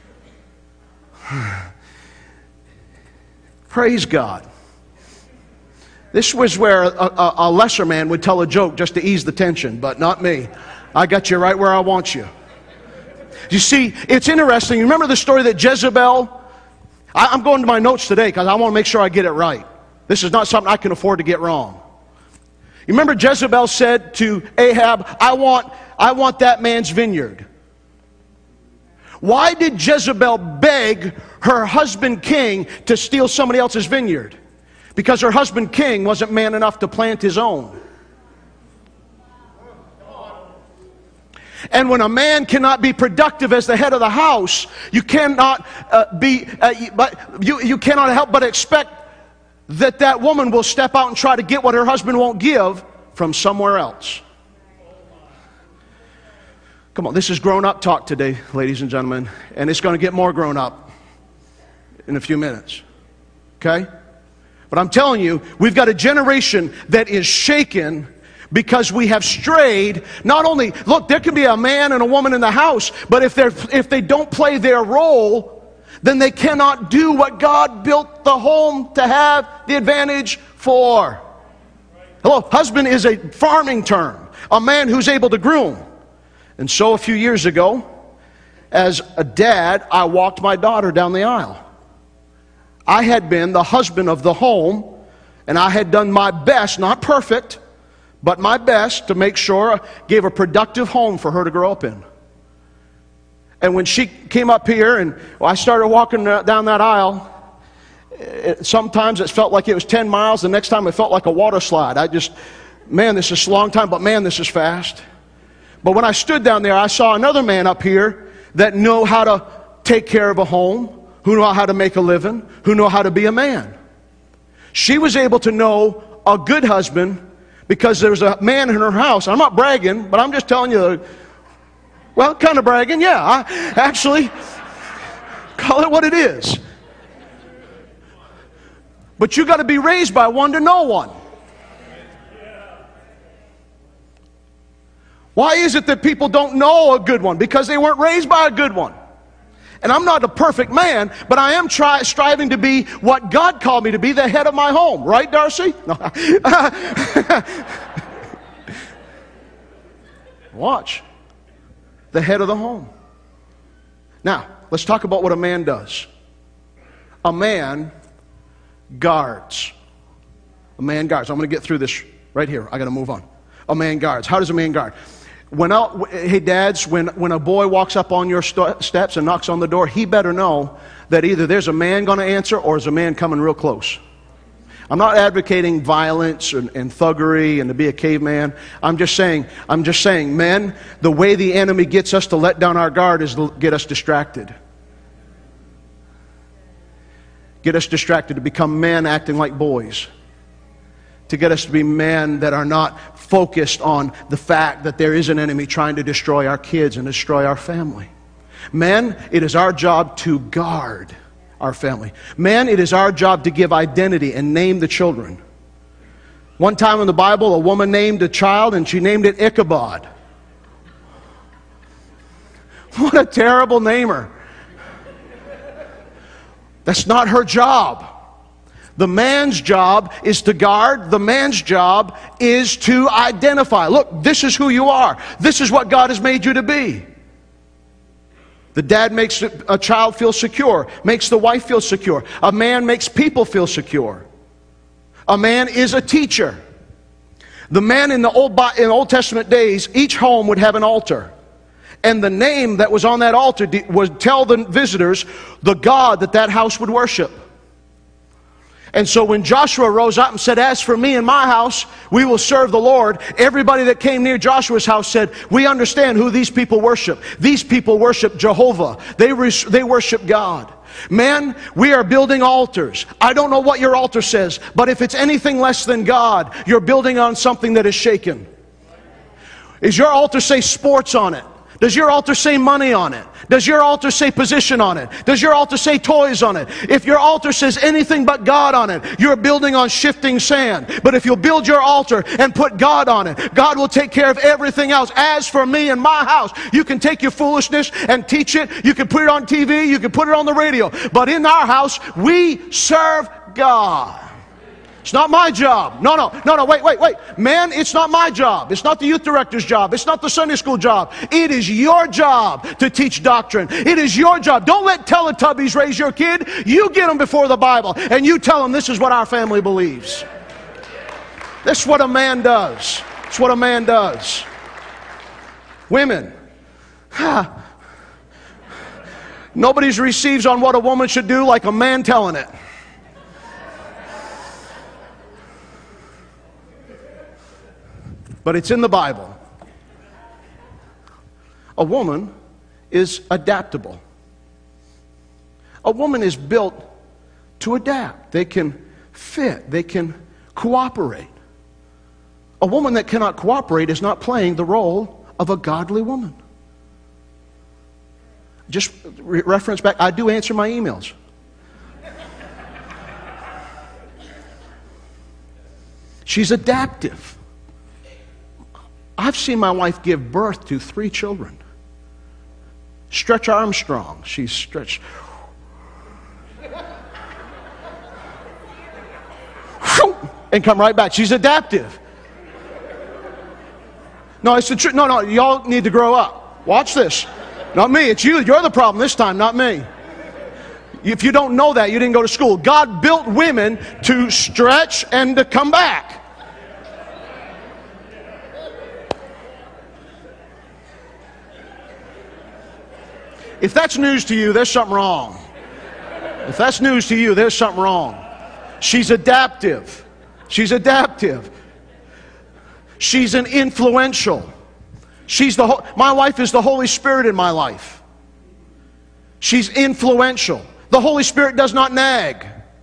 Praise God. This was where a, a, a lesser man would tell a joke just to ease the tension, but not me. I got you right where I want you. You see, it's interesting. You remember the story that Jezebel... I, I'm going to my notes today because I want to make sure I get it right. This is not something I can afford to get wrong. You remember Jezebel said to Ahab, I want, I want that man's vineyard. Why did Jezebel beg her husband king to steal somebody else's vineyard? Because her husband king wasn't man enough to plant his own. And when a man cannot be productive as the head of the house, you cannot uh, be, uh, but you, you cannot help but expect that that woman will step out and try to get what her husband won't give from somewhere else. Come on, this is grown-up talk today, ladies and gentlemen, and it's going to get more grown up in a few minutes. Okay? But I'm telling you, we've got a generation that is shaken because we have strayed. Not only, look, there can be a man and a woman in the house, but if they're if they don't play their role, then they cannot do what God built the home to have the advantage for. Hello, husband is a farming term, a man who's able to groom. And so a few years ago, as a dad, I walked my daughter down the aisle. I had been the husband of the home, and I had done my best, not perfect, but my best to make sure I gave a productive home for her to grow up in. And when she came up here and I started walking down that aisle, it, sometimes it felt like it was ten miles. The next time it felt like a water slide. I just, man, this is a long time, but man, this is fast. But when I stood down there, I saw another man up here that knew how to take care of a home, who knew how to make a living, who knew how to be a man. She was able to know a good husband because there was a man in her house. I'm not bragging, but I'm just telling you. Well, kind of bragging, yeah. I actually call it what it is. But you got to be raised by one to know one. Why is it that people don't know a good one? Because they weren't raised by a good one. And I'm not a perfect man, but I am try, striving to be what God called me to be, the head of my home. Right, Darcy? No. Watch. The head of the home. Now, let's talk about what a man does. A man guards. A man guards. I'm going to get through this right here. I got to move on. A man guards. How does a man guard? When I, hey, dads, when, when a boy walks up on your st- steps and knocks on the door, he better know that either there's a man going to answer or there's a man coming real close. I'm not advocating violence and, and thuggery and to be a caveman. I'm just saying, I'm just saying, men, the way the enemy gets us to let down our guard is to get us distracted. Get us distracted to become men acting like boys. To get us to be men that are not focused on the fact that there is an enemy trying to destroy our kids and destroy our family. Men, it is our job to guard our family. Men, it is our job to give identity and name the children. One time in the Bible, a woman named a child and she named it Ichabod. What a terrible namer. That's not her job. The man's job is to guard. The man's job is to identify. Look, this is who you are. This is what God has made you to be. The dad makes a child feel secure, makes the wife feel secure. A man makes people feel secure. A man is a teacher. The man in the Old, in Old Testament days, each home would have an altar. And the name that was on that altar would tell the visitors the God that that house would worship. And so when Joshua rose up and said, as for me and my house, we will serve the Lord, everybody that came near Joshua's house said, we understand who these people worship. These people worship Jehovah. They, they worship God. Man, we are building altars. I don't know what your altar says, but if it's anything less than God, you're building on something that is shaken. Is your altar say sports on it? Does your altar say money on it? Does your altar say position on it? Does your altar say toys on it? If your altar says anything but God on it, you're building on shifting sand. But if you'll build your altar and put God on it, God will take care of everything else. As for me and my house, you can take your foolishness and teach it. You can put it on T V. You can put it on the radio. But in our house, we serve God. It's not my job. No, no, no, no, wait, wait, wait. Man, it's not my job. It's not the youth director's job. It's not the Sunday school job. It is your job to teach doctrine. It is your job. Don't let Teletubbies raise your kid. You get them before the Bible and you tell them this is what our family believes. That's what a man does. That's what a man does. Women. Ha. Nobody receives on what a woman should do like a man telling it. But it's in the Bible. A woman is adaptable. A woman is built to adapt. They can fit. They can cooperate. A woman that cannot cooperate is not playing the role of a godly woman. Just re- reference back, I do answer my emails. She's adaptive. I've seen my wife give birth to three children. Stretch Armstrong, she's stretched. And come right back. She's adaptive. No, it's the truth. No, no, y'all need to grow up. Watch this. Not me, it's you. You're the problem this time, not me. If you don't know that, you didn't go to school. God built women to stretch and to come back. If that's news to you, there's something wrong. If that's news to you, there's something wrong. She's adaptive. She's adaptive. She's an influential. She's the ho- my wife is the Holy Spirit in my life. She's influential. The Holy Spirit does not nag.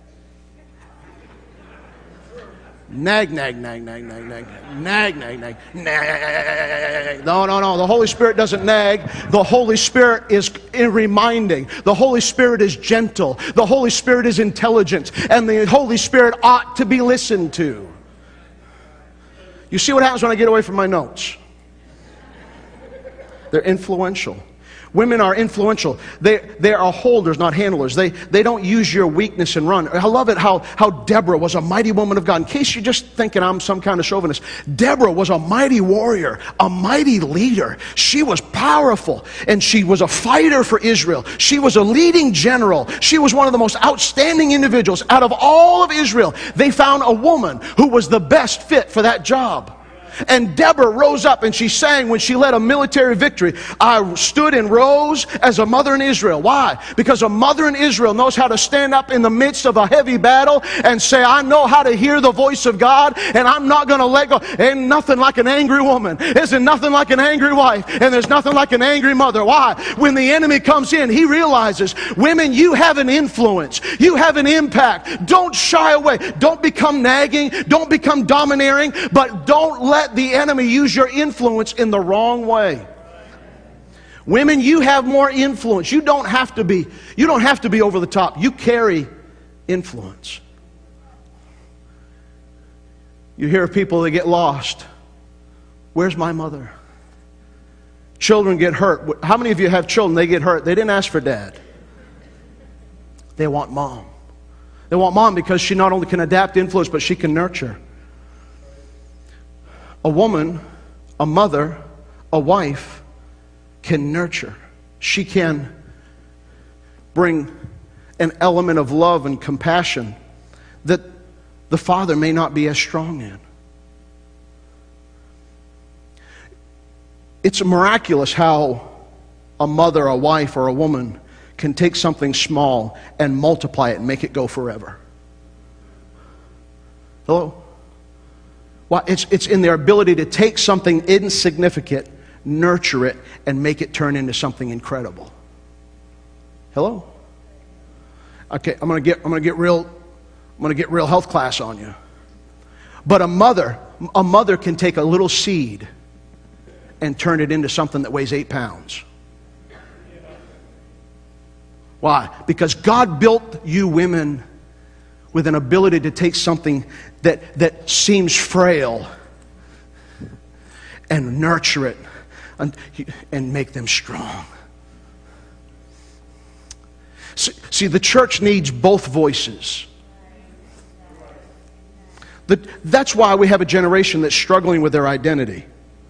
Nag, nag, nag, nag, nag, nag, nag, nag, nag, nag. No, no, no. The Holy Spirit doesn't nag. The Holy Spirit is reminding. The Holy Spirit is gentle. The Holy Spirit is intelligent. And the Holy Spirit ought to be listened to. You see what happens when I get away from my notes? They're influential. Women are influential. They, they are holders, not handlers. They, they don't use your weakness and run. I love it how, how Deborah was a mighty woman of God. In case you're just thinking I'm some kind of chauvinist, Deborah was a mighty warrior, a mighty leader. She was powerful, and she was a fighter for Israel. She was a leading general. She was one of the most outstanding individuals. Out of all of Israel, they found a woman who was the best fit for that job. And Deborah rose up and she sang when she led a military victory. I stood and rose as a mother in Israel. Why? Because a mother in Israel knows how to stand up in the midst of a heavy battle and say, I know how to hear the voice of God and I'm not going to let go. Ain't nothing like an angry woman. Isn't nothing like an angry wife. And there's nothing like an angry mother. Why? When the enemy comes in, he realizes, women, you have an influence. You have an impact. Don't shy away. Don't become nagging. Don't become domineering. But don't let the enemy use your influence in the wrong way. Women, you have more influence. You don't have to be, you don't have to be over the top. You carry influence. You hear of people that get lost. Where's my mother? Children get hurt. How many of you have children? They get hurt. They didn't ask for dad. They want mom. They want mom because she not only can adapt, influence, but she can nurture. A woman, a mother, a wife can nurture. She can bring an element of love and compassion that the father may not be as strong in. It's miraculous how a mother, a wife, or a woman can take something small and multiply it and make it go forever. Hello? Well, it's, it's in their ability to take something insignificant, nurture it, and make it turn into something incredible. Hello? Okay, I'm gonna get I'm gonna get real I'm gonna get real health class on you. But a mother, a mother can take a little seed and turn it into something that weighs eight pounds. Why? Because God built you women with an ability to take something that, that seems frail and nurture it and, and make them strong. See, see, the church needs both voices. The, that's why we have a generation that's struggling with their identity.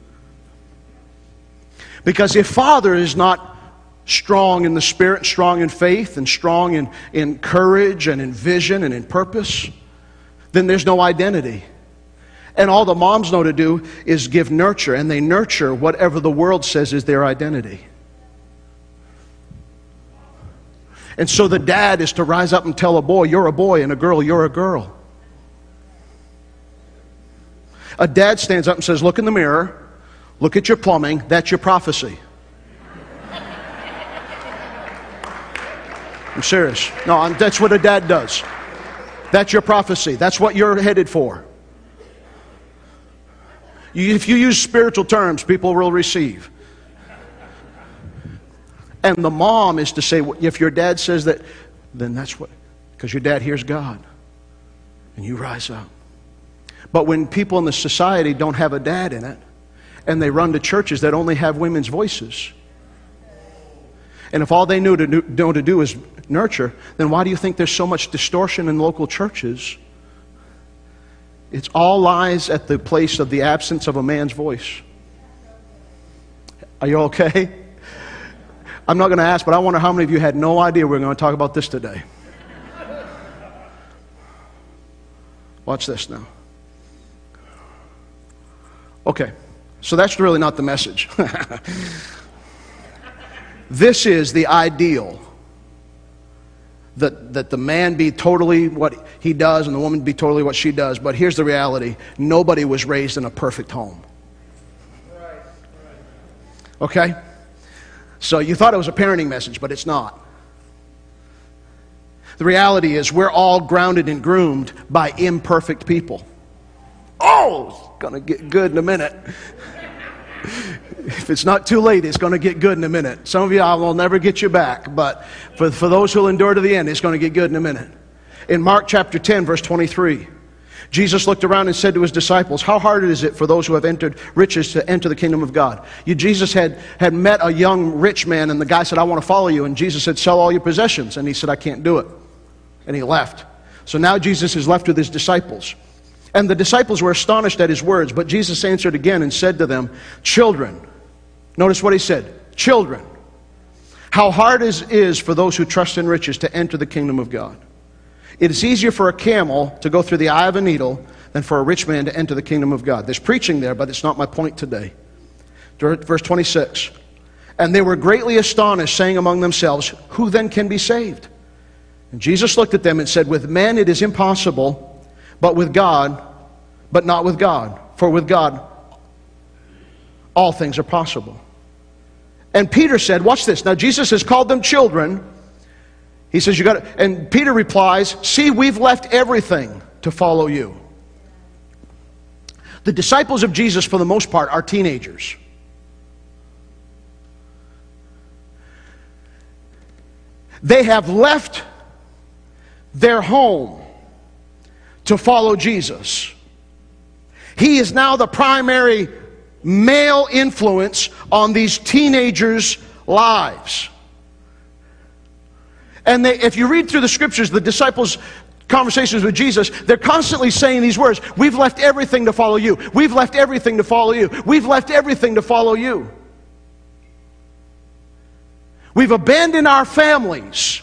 Because if father is not strong in the spirit, strong in faith, and strong in, in courage and in vision and in purpose, then there's no identity. And all the moms know to do is give nurture, and they nurture whatever the world says is their identity. And so the dad is to rise up and tell a boy, you're a boy, and a girl, you're a girl. A dad stands up and says, look in the mirror, look at your plumbing, that's your prophecy. I'm serious. No, I'm, that's what a dad does. That's your prophecy. That's what you're headed for. You, if you use spiritual terms, people will receive. And the mom is to say, if your dad says that, then that's what, because your dad hears God. And you rise up. But when people in the society don't have a dad in it, and they run to churches that only have women's voices, and if all they knew to do, know to do is nurture, then why do you think there's so much distortion in local churches? It's all lies at the place of the absence of a man's voice. Are you okay? I'm not going to ask, but I wonder how many of you had no idea we were going to talk about this today. Watch this now. Okay, so that's really not the message. This is the ideal. That, that the man be totally what he does and the woman be totally what she does. But here's the reality. Nobody was raised in a perfect home. Okay? So you thought it was a parenting message, but it's not. The reality is we're all grounded and groomed by imperfect people. Oh, it's going to get good in a minute. If it's not too late, it's going to get good in a minute. Some of you, I will never get you back. But for, for those who will endure to the end, it's going to get good in a minute. In Mark chapter ten, verse twenty-three, Jesus looked around and said to his disciples, how hard is it for those who have entered riches to enter the kingdom of God? You, Jesus had, had met a young rich man, and the guy said, I want to follow you. And Jesus said, sell all your possessions. And he said, I can't do it. And he left. So now Jesus is left with his disciples. And the disciples were astonished at his words, but Jesus answered again and said to them, children, notice what he said, children, how hard it is for those who trust in riches to enter the kingdom of God. It is easier for a camel to go through the eye of a needle than for a rich man to enter the kingdom of God. There's preaching there, but it's not my point today. Verse twenty-six, and they were greatly astonished, saying among themselves, who then can be saved? And Jesus looked at them and said, with men it is impossible, but with God, but not with God. For with God, all things are possible. And Peter said, watch this. Now Jesus has called them children. He says, you got to, and Peter replies, see, we've left everything to follow you. The disciples of Jesus, for the most part, are teenagers. They have left their home to follow Jesus. He is now the primary male influence on these teenagers' lives. And they, if you read through the scriptures, the disciples' conversations with Jesus, they're constantly saying these words, we've left everything to follow you. We've left everything to follow you. We've left everything to follow you. We've abandoned our families.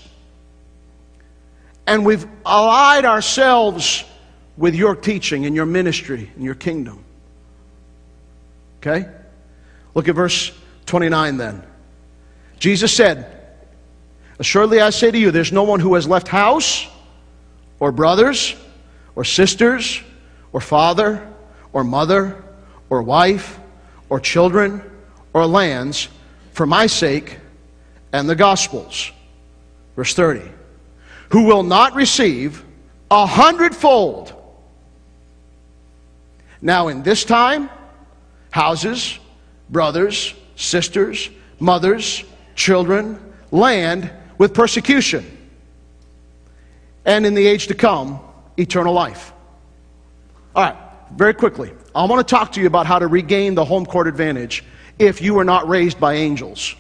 And we've allied ourselves with your teaching and your ministry and your kingdom. Okay? Look at verse twenty-nine then. Jesus said, assuredly I say to you, there's no one who has left house or brothers or sisters or father or mother or wife or children or lands for my sake and the gospel's. Verse thirty. Who will not receive a hundredfold. Now in this time, houses, brothers, sisters, mothers, children, land with persecution. And in the age to come, eternal life. All right, very quickly. I want to talk to you about how to regain the home court advantage if you were not raised by angels.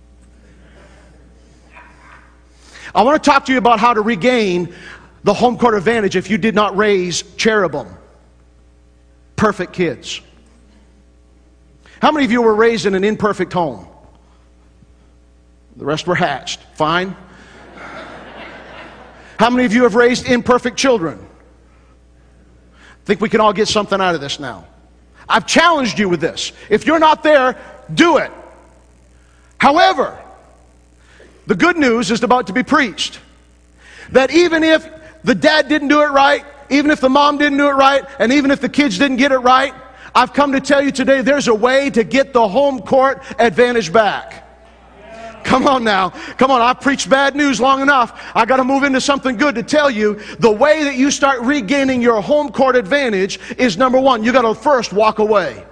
I want to talk to you about how to regain the home court advantage if you did not raise cherubim. Perfect kids. How many of you were raised in an imperfect home? The rest were hatched. Fine. How many of you have raised imperfect children? I think we can all get something out of this now. I've challenged you with this. If you're not there, do it. However, the good news is about to be preached. That even if the dad didn't do it right, even if the mom didn't do it right, and even if the kids didn't get it right, I've come to tell you today there's a way to get the home court advantage back. Come on now. Come on, I've preached bad news long enough. I got to move into something good to tell you. The way that you start regaining your home court advantage is, number one, you got to first walk away.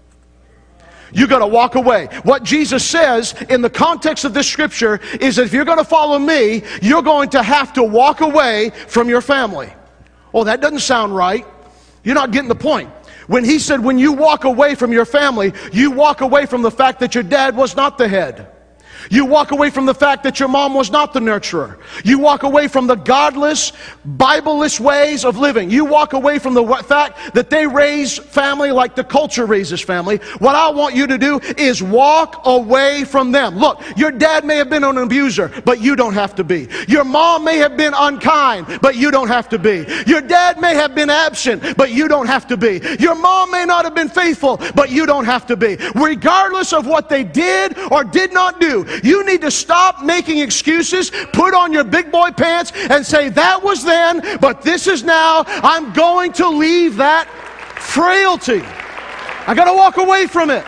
You got to walk away. What Jesus says in the context of this scripture is that if you're going to follow me, you're going to have to walk away from your family. Oh, that doesn't sound right. You're not getting the point. When he said when you walk away from your family, you walk away from the fact that your dad was not the head. You walk away from the fact that your mom was not the nurturer. You walk away from the godless, Bible-less ways of living. You walk away from the fact that they raise family like the culture raises family. What I want you to do is walk away from them. Look, your dad may have been an abuser, but you don't have to be. Your mom may have been unkind, but you don't have to be. Your dad may have been absent, but you don't have to be. Your mom may not have been faithful, but you don't have to be. Regardless of what they did or did not do, you need to stop making excuses, put on your big boy pants, and say, that was then, but this is now. I'm going to leave that frailty. I got to walk away from it.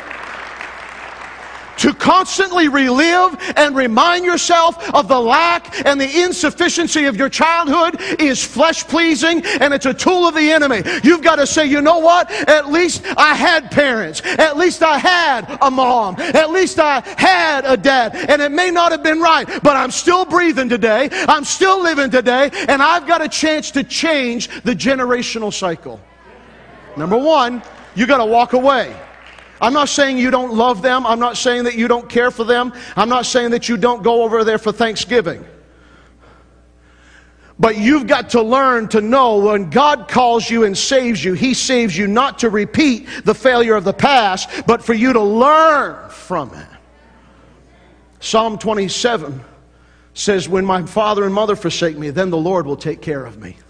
To constantly relive and remind yourself of the lack and the insufficiency of your childhood is flesh-pleasing, and it's a tool of the enemy. You've got to say, you know what? At least I had parents. At least I had a mom. At least I had a dad. And it may not have been right, but I'm still breathing today. I'm still living today, and I've got a chance to change the generational cycle. Number one, you got to walk away. I'm not saying you don't love them. I'm not saying that you don't care for them. I'm not saying that you don't go over there for Thanksgiving. But you've got to learn to know when God calls you and saves you, He saves you not to repeat the failure of the past, but for you to learn from it. Psalm twenty-seven says, when my father and mother forsake me, then the Lord will take care of me.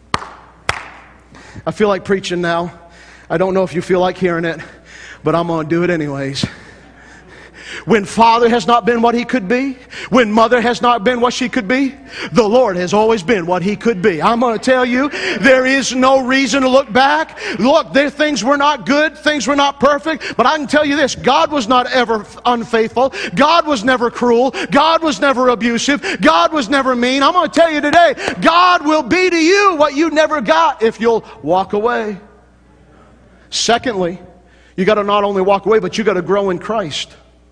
I feel like preaching now. I don't know if you feel like hearing it, but I'm going to do it anyways. When father has not been what he could be, when mother has not been what she could be, the Lord has always been what He could be. I'm going to tell you, there is no reason to look back. Look, there things were not good, things were not perfect, but I can tell you this, God was not ever unfaithful. God was never cruel. God was never abusive. God was never mean. I'm going to tell you today, God will be to you what you never got if you'll walk away. Secondly, you got to not only walk away, but you got to grow in Christ.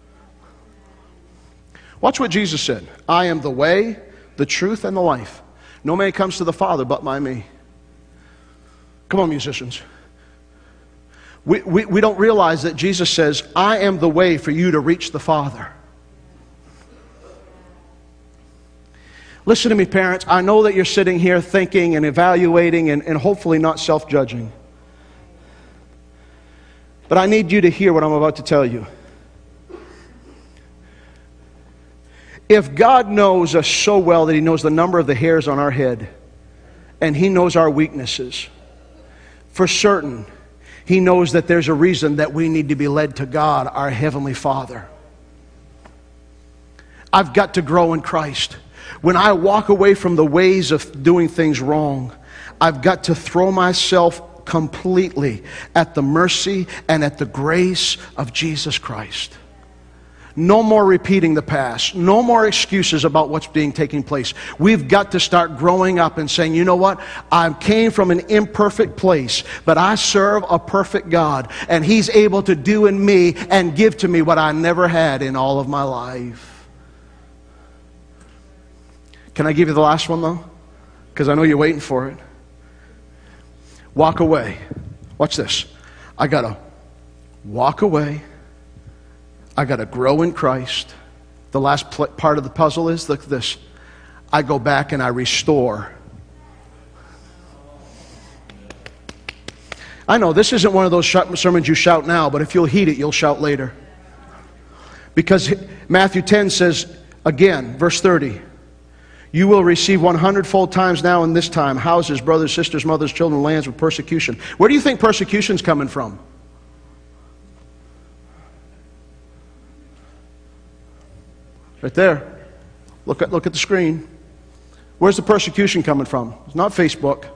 Watch what Jesus said. I am the way, the truth, and the life. No man comes to the Father but by me. Come on, musicians. We, we, we don't realize that Jesus says, I am the way for you to reach the Father. Listen to me, parents. I know that you're sitting here thinking and evaluating and, and hopefully not self-judging. But I need you to hear what I'm about to tell you. If God knows us so well that He knows the number of the hairs on our head, and He knows our weaknesses, for certain, He knows that there's a reason that we need to be led to God, our Heavenly Father. I've got to grow in Christ. When I walk away from the ways of doing things wrong, I've got to throw myself completely at the mercy and at the grace of Jesus Christ. No more repeating the past. No more excuses about what's being taking place. We've got to start growing up and saying, you know what? I came from an imperfect place, but I serve a perfect God, and He's able to do in me and give to me what I never had in all of my life. Can I give you the last one, though? Because I know you're waiting for it. Walk away. Watch this. I got to walk away. I got to grow in Christ. The last pl- part of the puzzle is, look at this. I go back and I restore. I know this isn't one of those sh- sermons you shout now, but if you'll heed it, you'll shout later. Because Matthew ten says, again, verse thirty, you will receive one hundredfold times now in this time, houses, brothers, sisters, mothers, children, lands with persecution. Where do you think persecution's coming from? Right there. Look at, look at the screen. Where's the persecution coming from? It's not Facebook.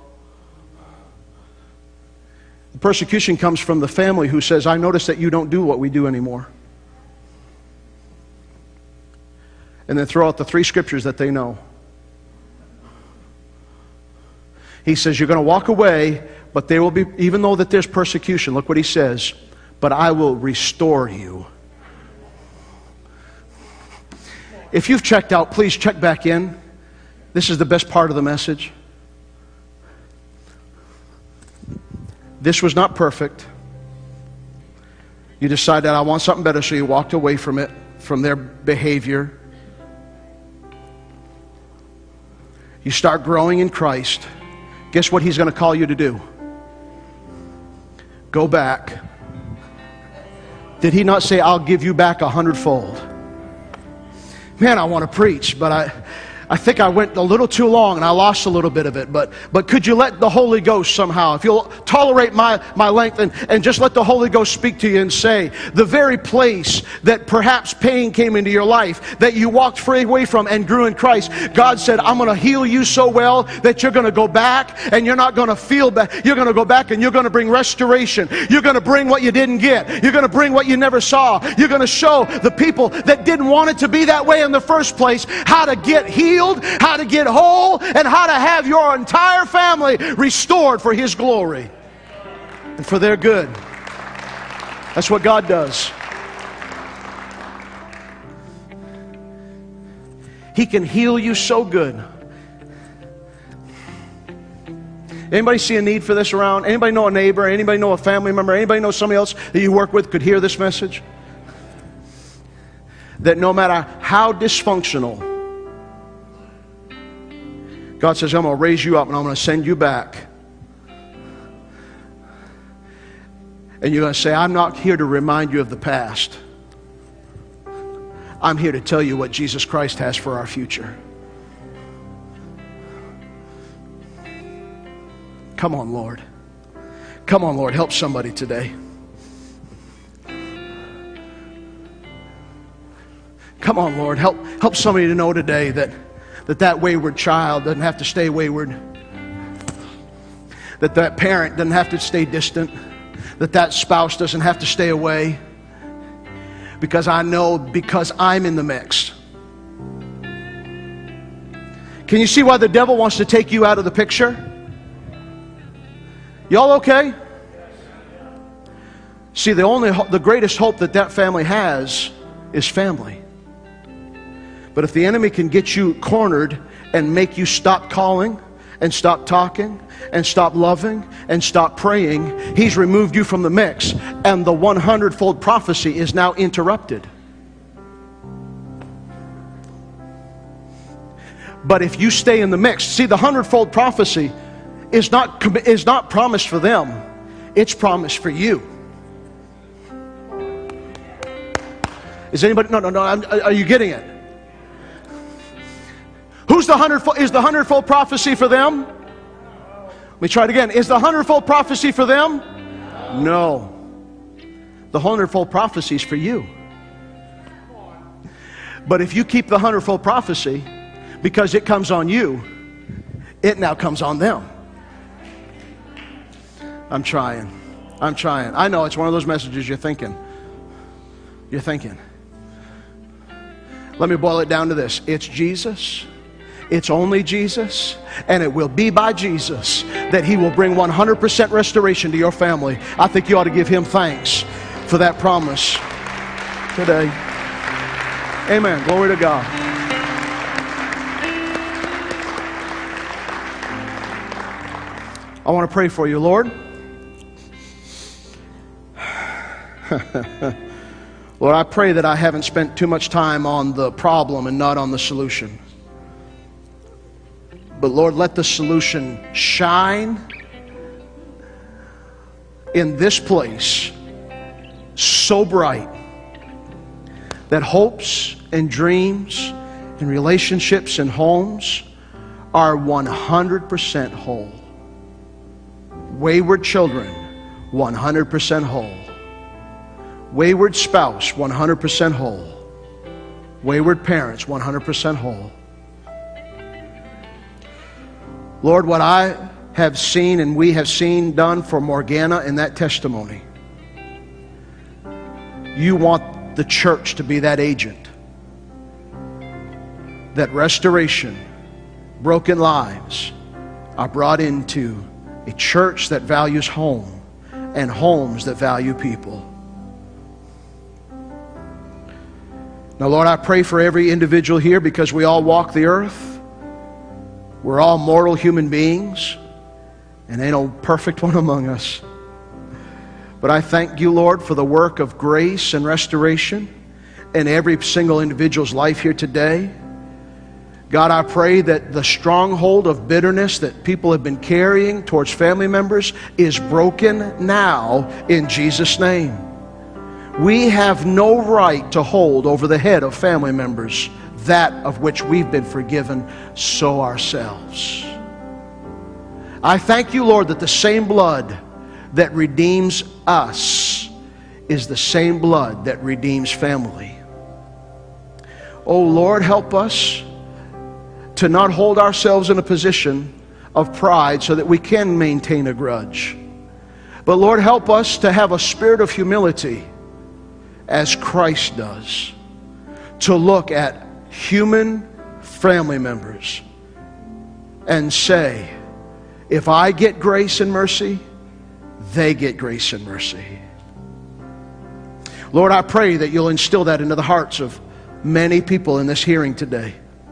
The persecution comes from the family who says, I notice that you don't do what we do anymore. And then throw out the three scriptures that they know. He says, you're going to walk away, but there will be, even though that there's persecution, look what he says, but I will restore you. If you've checked out, please check back in. This is the best part of the message. This was not perfect. You decided, I want something better, so you walked away from it, from their behavior. You start growing in Christ. Guess what He's going to call you to do? Go back. Did He not say, I'll give you back a hundredfold? Man, I want to preach, but I, I think I went a little too long and I lost a little bit of it. But, but could you let the Holy Ghost somehow, if you'll tolerate my, my length and, and just let the Holy Ghost speak to you and say, the very place that perhaps pain came into your life, that you walked free away from and grew in Christ, God said, I'm going to heal you so well that you're going to go back and you're not going to feel bad. You're going to go back and you're going to bring restoration. You're going to bring what you didn't get. You're going to bring what you never saw. You're going to show the people that didn't want it to be that way in the first place how to get healed, how to get whole, and how to have your entire family restored for His glory and for their good. That's what God does. He can heal you so good. Anybody see a need for this around? Anybody know a neighbor? Anybody know a family member? Anybody know somebody else that you work with could hear this message? That no matter how dysfunctional, God says, I'm going to raise you up and I'm going to send you back. And you're going to say, I'm not here to remind you of the past. I'm here to tell you what Jesus Christ has for our future. Come on, Lord. Come on, Lord. Help somebody today. Come on, Lord. Help, help somebody to know today that That that wayward child doesn't have to stay wayward. That that parent doesn't have to stay distant. That that spouse doesn't have to stay away. Because I know, because I'm in the mix. Can you see why the devil wants to take you out of the picture? Y'all okay? See, the only, the greatest hope that that family has is family. But if the enemy can get you cornered and make you stop calling and stop talking and stop loving and stop praying, he's removed you from the mix, and the one hundred-fold prophecy is now interrupted. But if you stay in the mix, see, the hundredfold prophecy is not, is not promised for them. It's promised for you. Is anybody, no, no, no, I'm, are you getting it? Who's the hundredfold? Is the hundredfold prophecy for them? Let me try it again. Is the hundredfold prophecy for them? No. The hundredfold prophecy is for you. But if you keep the hundredfold prophecy, because it comes on you, it now comes on them. I'm trying. I'm trying. I know it's one of those messages you're thinking. You're thinking. Let me boil it down to this. It's Jesus. It's only Jesus. And it will be by Jesus that He will bring one hundred percent restoration to your family. I think you ought to give Him thanks for that promise today. Amen. Glory to God. I want to pray for you, Lord. Lord, I pray that I haven't spent too much time on the problem and not on the solution. But Lord, let the solution shine in this place so bright that hopes and dreams and relationships and homes are one hundred percent whole. Wayward children, one hundred percent whole. Wayward spouse, one hundred percent whole. Wayward parents, one hundred percent whole. Lord, what I have seen and we have seen done for Morgana in that testimony, you want the church to be that agent. That restoration, broken lives are brought into a church that values home and homes that value people. Now, Lord, I pray for every individual here because we all walk the earth. We're all mortal human beings, and ain't no perfect one among us. But I thank you, Lord, for the work of grace and restoration in every single individual's life here today. God, I pray that the stronghold of bitterness that people have been carrying towards family members is broken now in Jesus' name. We have no right to hold over the head of family members that of which we've been forgiven so ourselves. I thank you, Lord, that the same blood that redeems us is the same blood that redeems family. Oh, Lord, help us to not hold ourselves in a position of pride so that we can maintain a grudge. But Lord, help us to have a spirit of humility as Christ does, to look at human family members and say, if I get grace and mercy, they get grace and mercy. Lord, I pray that you'll instill that into the hearts of many people in this hearing today,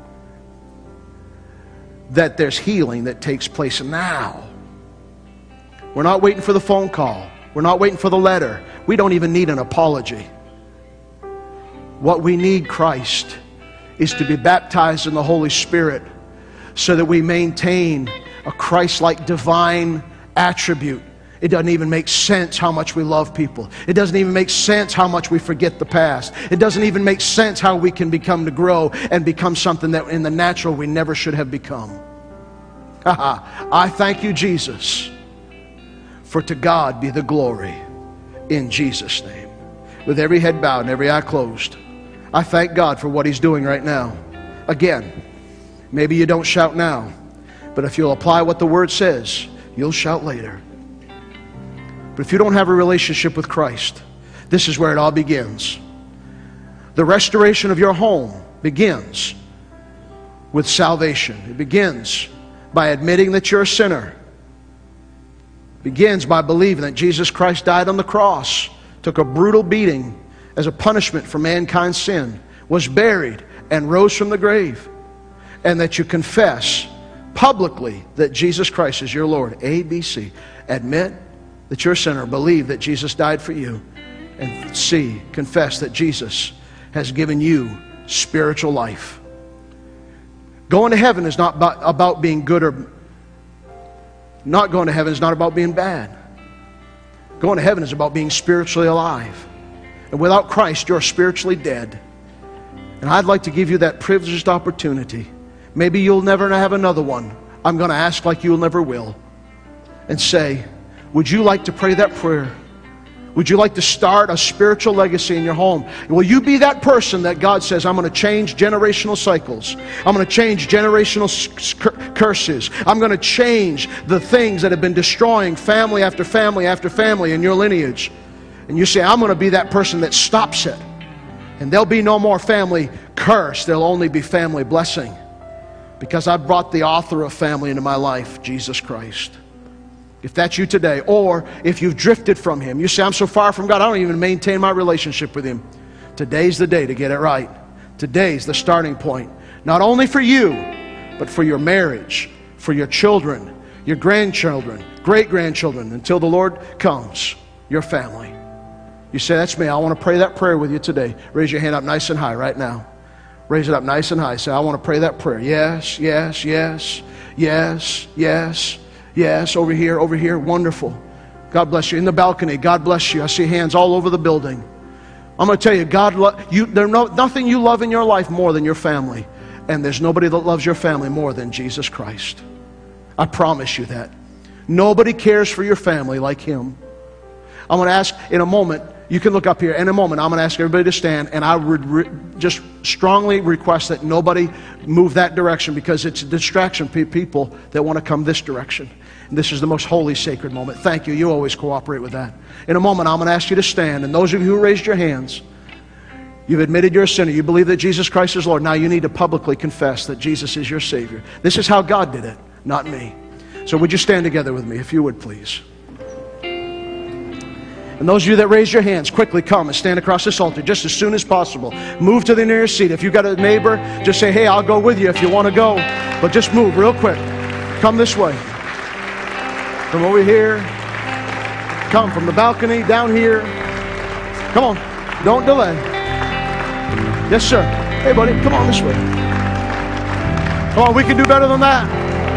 that there's healing that takes place now. We're not waiting for the phone call. We're not waiting for the letter. We don't even need an apology. What we need, Christ, is to be baptized in the Holy Spirit so that we maintain a Christ-like divine attribute. It doesn't even make sense how much we love people. It doesn't even make sense how much we forget the past. It doesn't even make sense how we can become to grow and become something that in the natural we never should have become. I thank you, Jesus, for to God be the glory in Jesus' name. With every head bowed and every eye closed, I thank God for what He's doing right now. Again, maybe you don't shout now, but if you'll apply what the Word says, you'll shout later. But if you don't have a relationship with Christ, this is where it all begins. The restoration of your home begins with salvation. It begins by admitting that you're a sinner. It begins by believing that Jesus Christ died on the cross, took a brutal beating as a punishment for mankind's sin, was buried and rose from the grave, and that you confess publicly that Jesus Christ is your Lord. A, B, C. Admit that you're a sinner. Believe that Jesus died for you. And C, confess that Jesus has given you spiritual life. Going to heaven is not about, about being good or not going to heaven is not about being bad. Going to heaven is about being spiritually alive. And without Christ, you're spiritually dead. And I'd like to give you that privileged opportunity. Maybe you'll never have another one. I'm going to ask like you'll never will. And say, would you like to pray that prayer? Would you like to start a spiritual legacy in your home? Will you be that person that God says, I'm going to change generational cycles. I'm going to change generational curses. I'm going to change the things that have been destroying family after family after family in your lineage. And you say, I'm going to be that person that stops it. And there'll be no more family curse. There'll only be family blessing. Because I brought the author of family into my life, Jesus Christ. If that's you today, or if you've drifted from Him, you say, I'm so far from God, I don't even maintain my relationship with Him. Today's the day to get it right. Today's the starting point. Not only for you, but for your marriage, for your children, your grandchildren, great-grandchildren, until the Lord comes, your family. You say, that's me. I want to pray that prayer with you today. Raise your hand up nice and high right now. Raise it up nice and high. Say, I want to pray that prayer. Yes, yes, yes, yes, yes, yes. Over here, over here. Wonderful. God bless you. In the balcony, God bless you. I see hands all over the building. I'm going to tell you, God, lo- you, there's no, nothing you love in your life more than your family. And there's nobody that loves your family more than Jesus Christ. I promise you that. Nobody cares for your family like Him. I'm going to ask in a moment, you can look up here. In a moment, I'm going to ask everybody to stand, and I would re- just strongly request that nobody move that direction, because it's a distraction for people that want to come this direction. And this is the most holy, sacred moment. Thank you. You always cooperate with that. In a moment, I'm going to ask you to stand, and those of you who raised your hands, you've admitted you're a sinner. You believe that Jesus Christ is Lord. Now you need to publicly confess that Jesus is your Savior. This is how God did it, not me. So would you stand together with me, if you would, please? And those of you that raised your hands, quickly come and stand across this altar just as soon as possible. Move to the nearest seat. If you've got a neighbor, just say, hey, I'll go with you if you want to go. But just move real quick. Come this way. From over here. Come from the balcony, down here. Come on. Don't delay. Yes, sir. Hey, buddy, come on this way. Come on, we can do better than that.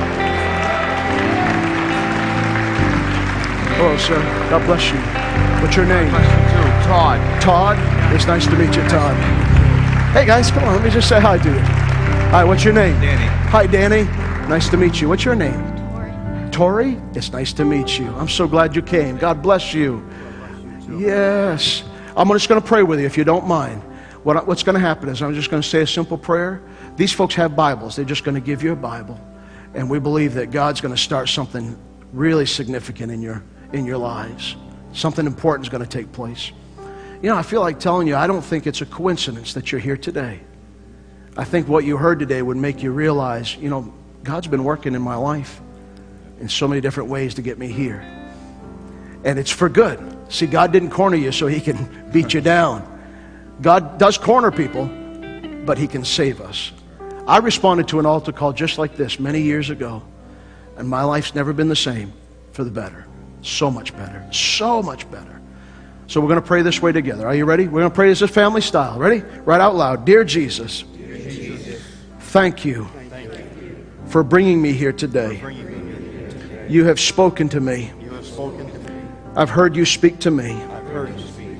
Hello, sir. God bless you. What's your name? Todd. Todd? It's nice to meet you, Todd. Hey, guys, come on. Let me just say hi to you. Hi, what's your name? Danny. Hi, Danny. Nice to meet you. What's your name? Tori. Tori? It's nice to meet you. I'm so glad you came. God bless you. Yes. I'm just going to pray with you, if you don't mind. What, what's going to happen is I'm just going to say a simple prayer. These folks have Bibles. They're just going to give you a Bible. And we believe that God's going to start something really significant in your, in your lives. Something important is going to take place. You know, I feel like telling you, I don't think it's a coincidence that you're here today. I think what you heard today would make you realize, you know, God's been working in my life in so many different ways to get me here. And it's for good. See, God didn't corner you so He can beat you down. God does corner people, but He can save us. I responded to an altar call just like this many years ago, and my life's never been the same for the better. So much better. So much better. So we're going to pray this way together. Are you ready? We're going to pray this as family style. Ready? Right out loud. Dear Jesus, Dear Jesus, thank you, thank you for bringing me here today. for bringing me here today. You have spoken to me. You have spoken to me. I've heard you speak to me. I've heard you speak.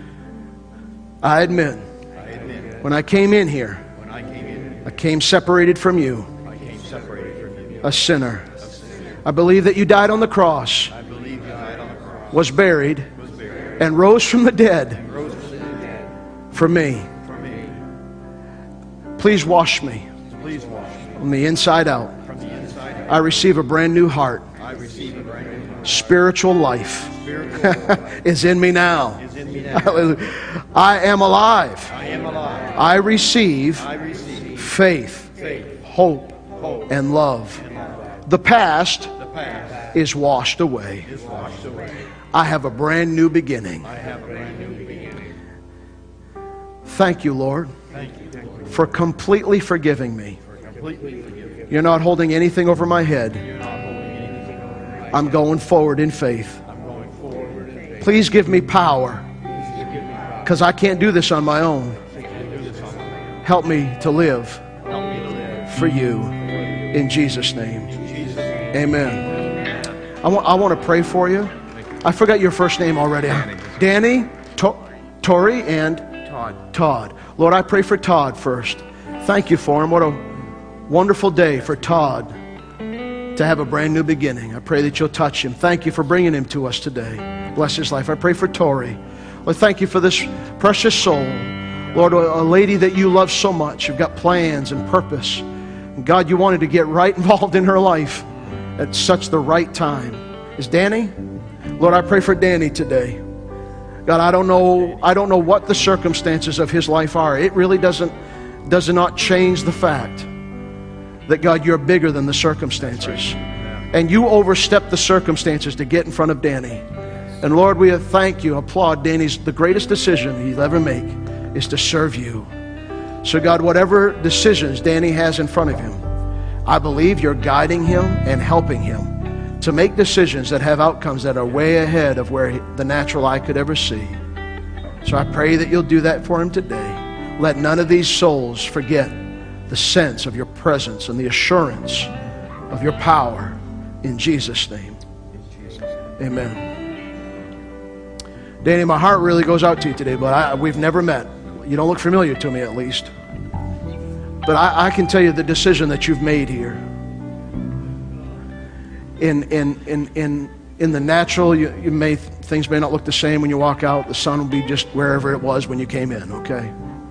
I admit, I admit, when I came in here, when I came in, I came separated from you, I came separated from you. a sinner. A sinner. I believe that you died on the cross, I believe you died on the cross, was buried, was buried, and rose from the dead and rose from the dead for me. for me. Please wash me Please wash me from the inside out. from the inside out. I receive a brand new heart. I receive a brand new heart. Spiritual life Spiritual life is in me now. is in me now. Hallelujah. I am alive. I am alive. I receive I receive faith, faith, hope, hope, and love. and love. The past The past is washed away. is washed away. I have a brand new beginning. I have a brand new beginning. Thank you, Lord, Thank you, Lord, for completely forgiving me. for completely forgiving me. You're not holding anything over my head. You're not holding anything over my head. I'm going forward in faith. I'm going forward in faith. Please give me power, Please give me power. because I can't do this on my own. I can't do this on my own. Help me to live Help me to live for you. In Jesus' name. in Jesus' name. Amen. I want, I want to pray for you. I forgot your first name already. Danny, to- Tori, and Todd. Todd. Lord, I pray for Todd first. Thank you for him. What a wonderful day for Todd to have a brand new beginning. I pray that you'll touch him. Thank you for bringing him to us today. Bless his life. I pray for Tori. Lord, thank you for this precious soul. Lord, a lady that you love so much. You've got plans and purpose. And God, you wanted to get right involved in her life at such the right time. Is Danny? Lord, I pray for Danny today. God, I don't know, I don't know what the circumstances of his life are. It really doesn't, does not change the fact that, God, you're bigger than the circumstances. And you overstep the circumstances to get in front of Danny. And Lord, we thank you, applaud Danny's, the greatest decision he'll ever make is to serve you. So God, whatever decisions Danny has in front of him, I believe you're guiding him and helping him to make decisions that have outcomes that are way ahead of where the natural eye could ever see. So I pray that you'll do that for him today. Let none of these souls forget the sense of your presence and the assurance of your power in Jesus' name. Amen. Danny, my heart really goes out to you today, but I, we've never met. You don't look familiar to me, at least. But I, I can tell you the decision that you've made here. In in in in in the natural, you, you may things may not look the same when you walk out. The sun will be just wherever it was when you came in. Okay.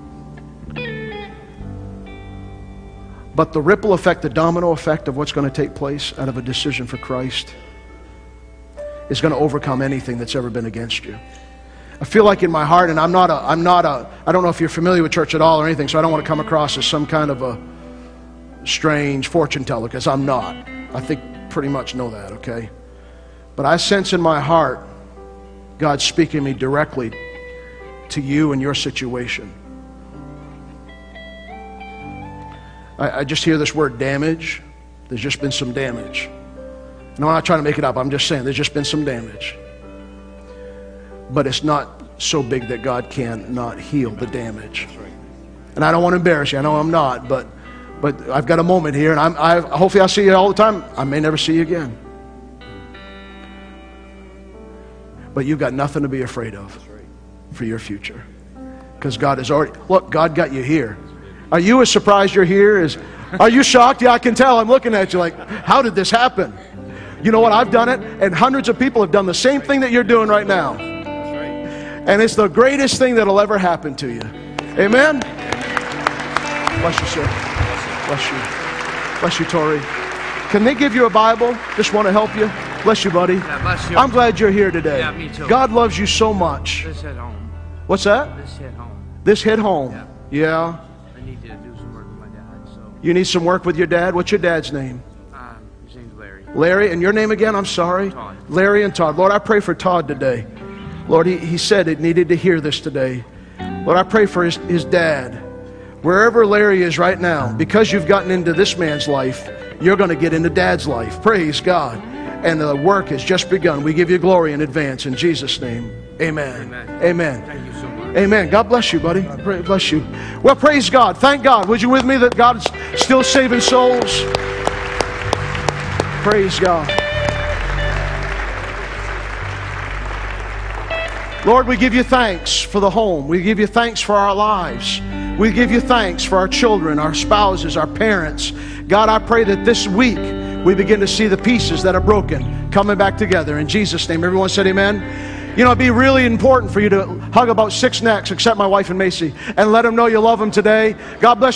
But the ripple effect, the domino effect of what's going to take place out of a decision for Christ is going to overcome anything that's ever been against you. I feel like in my heart, and I'm not a, I'm not a, I don't know if you're familiar with church at all or anything, so I don't want to come across as some kind of a strange fortune teller, because I'm not. I think pretty much know that, okay? But I sense in my heart God speaking me directly to you and your situation. I, I just hear this word damage. There's just been some damage. No, I'm not trying to make it up. I'm just saying there's just been some damage. But it's not so big that God cannot heal the damage. And I don't want to embarrass you. I know I'm not, but but I've got a moment here, and I'm, I hopefully I'll see you all the time. I may never see you again. But you've got nothing to be afraid of for your future, because God has already, look, God got you here. Are you as surprised you're here as, are you shocked? Yeah, I can tell. I'm looking at you like, how did this happen? You know what? I've done it, and hundreds of people have done the same thing that you're doing right now. And it's the greatest thing that'll ever happen to you. Amen? Bless you, sir. Bless you. Bless you, Tori. Can they give you a Bible? Just want to help you. Bless you, buddy. Yeah, bless you. I'm glad you're here today. Yeah, me too. God loves you so much. This hit home. What's that? This hit home. This hit home. Yeah. Yeah. I need to do some work with my dad, so. You need some work with your dad? What's your dad's name? Um, his name's Larry. Larry, and your name again? I'm sorry. Todd. Larry and Todd. Lord, I pray for Todd today. Lord, he, he said it needed to hear this today. Lord, I pray for his, his dad. Wherever Larry is right now, because you've gotten into this man's life, you're going to get into dad's life. Praise God. And the work has just begun. We give you glory in advance in Jesus' name. Amen. Amen. Amen. Thank you so much. Amen. God bless you, buddy. Pray, bless you. Well, praise God. Thank God. Would you with me that God's still saving souls? Praise God. Lord, we give you thanks for the home. We give you thanks for our lives. We give you thanks for our children, our spouses, our parents. God, I pray that this week we begin to see the pieces that are broken coming back together. In Jesus' name, everyone said amen. You know, it'd be really important for you to hug about six necks, except my wife and Macy, and let them know you love them today. God bless you.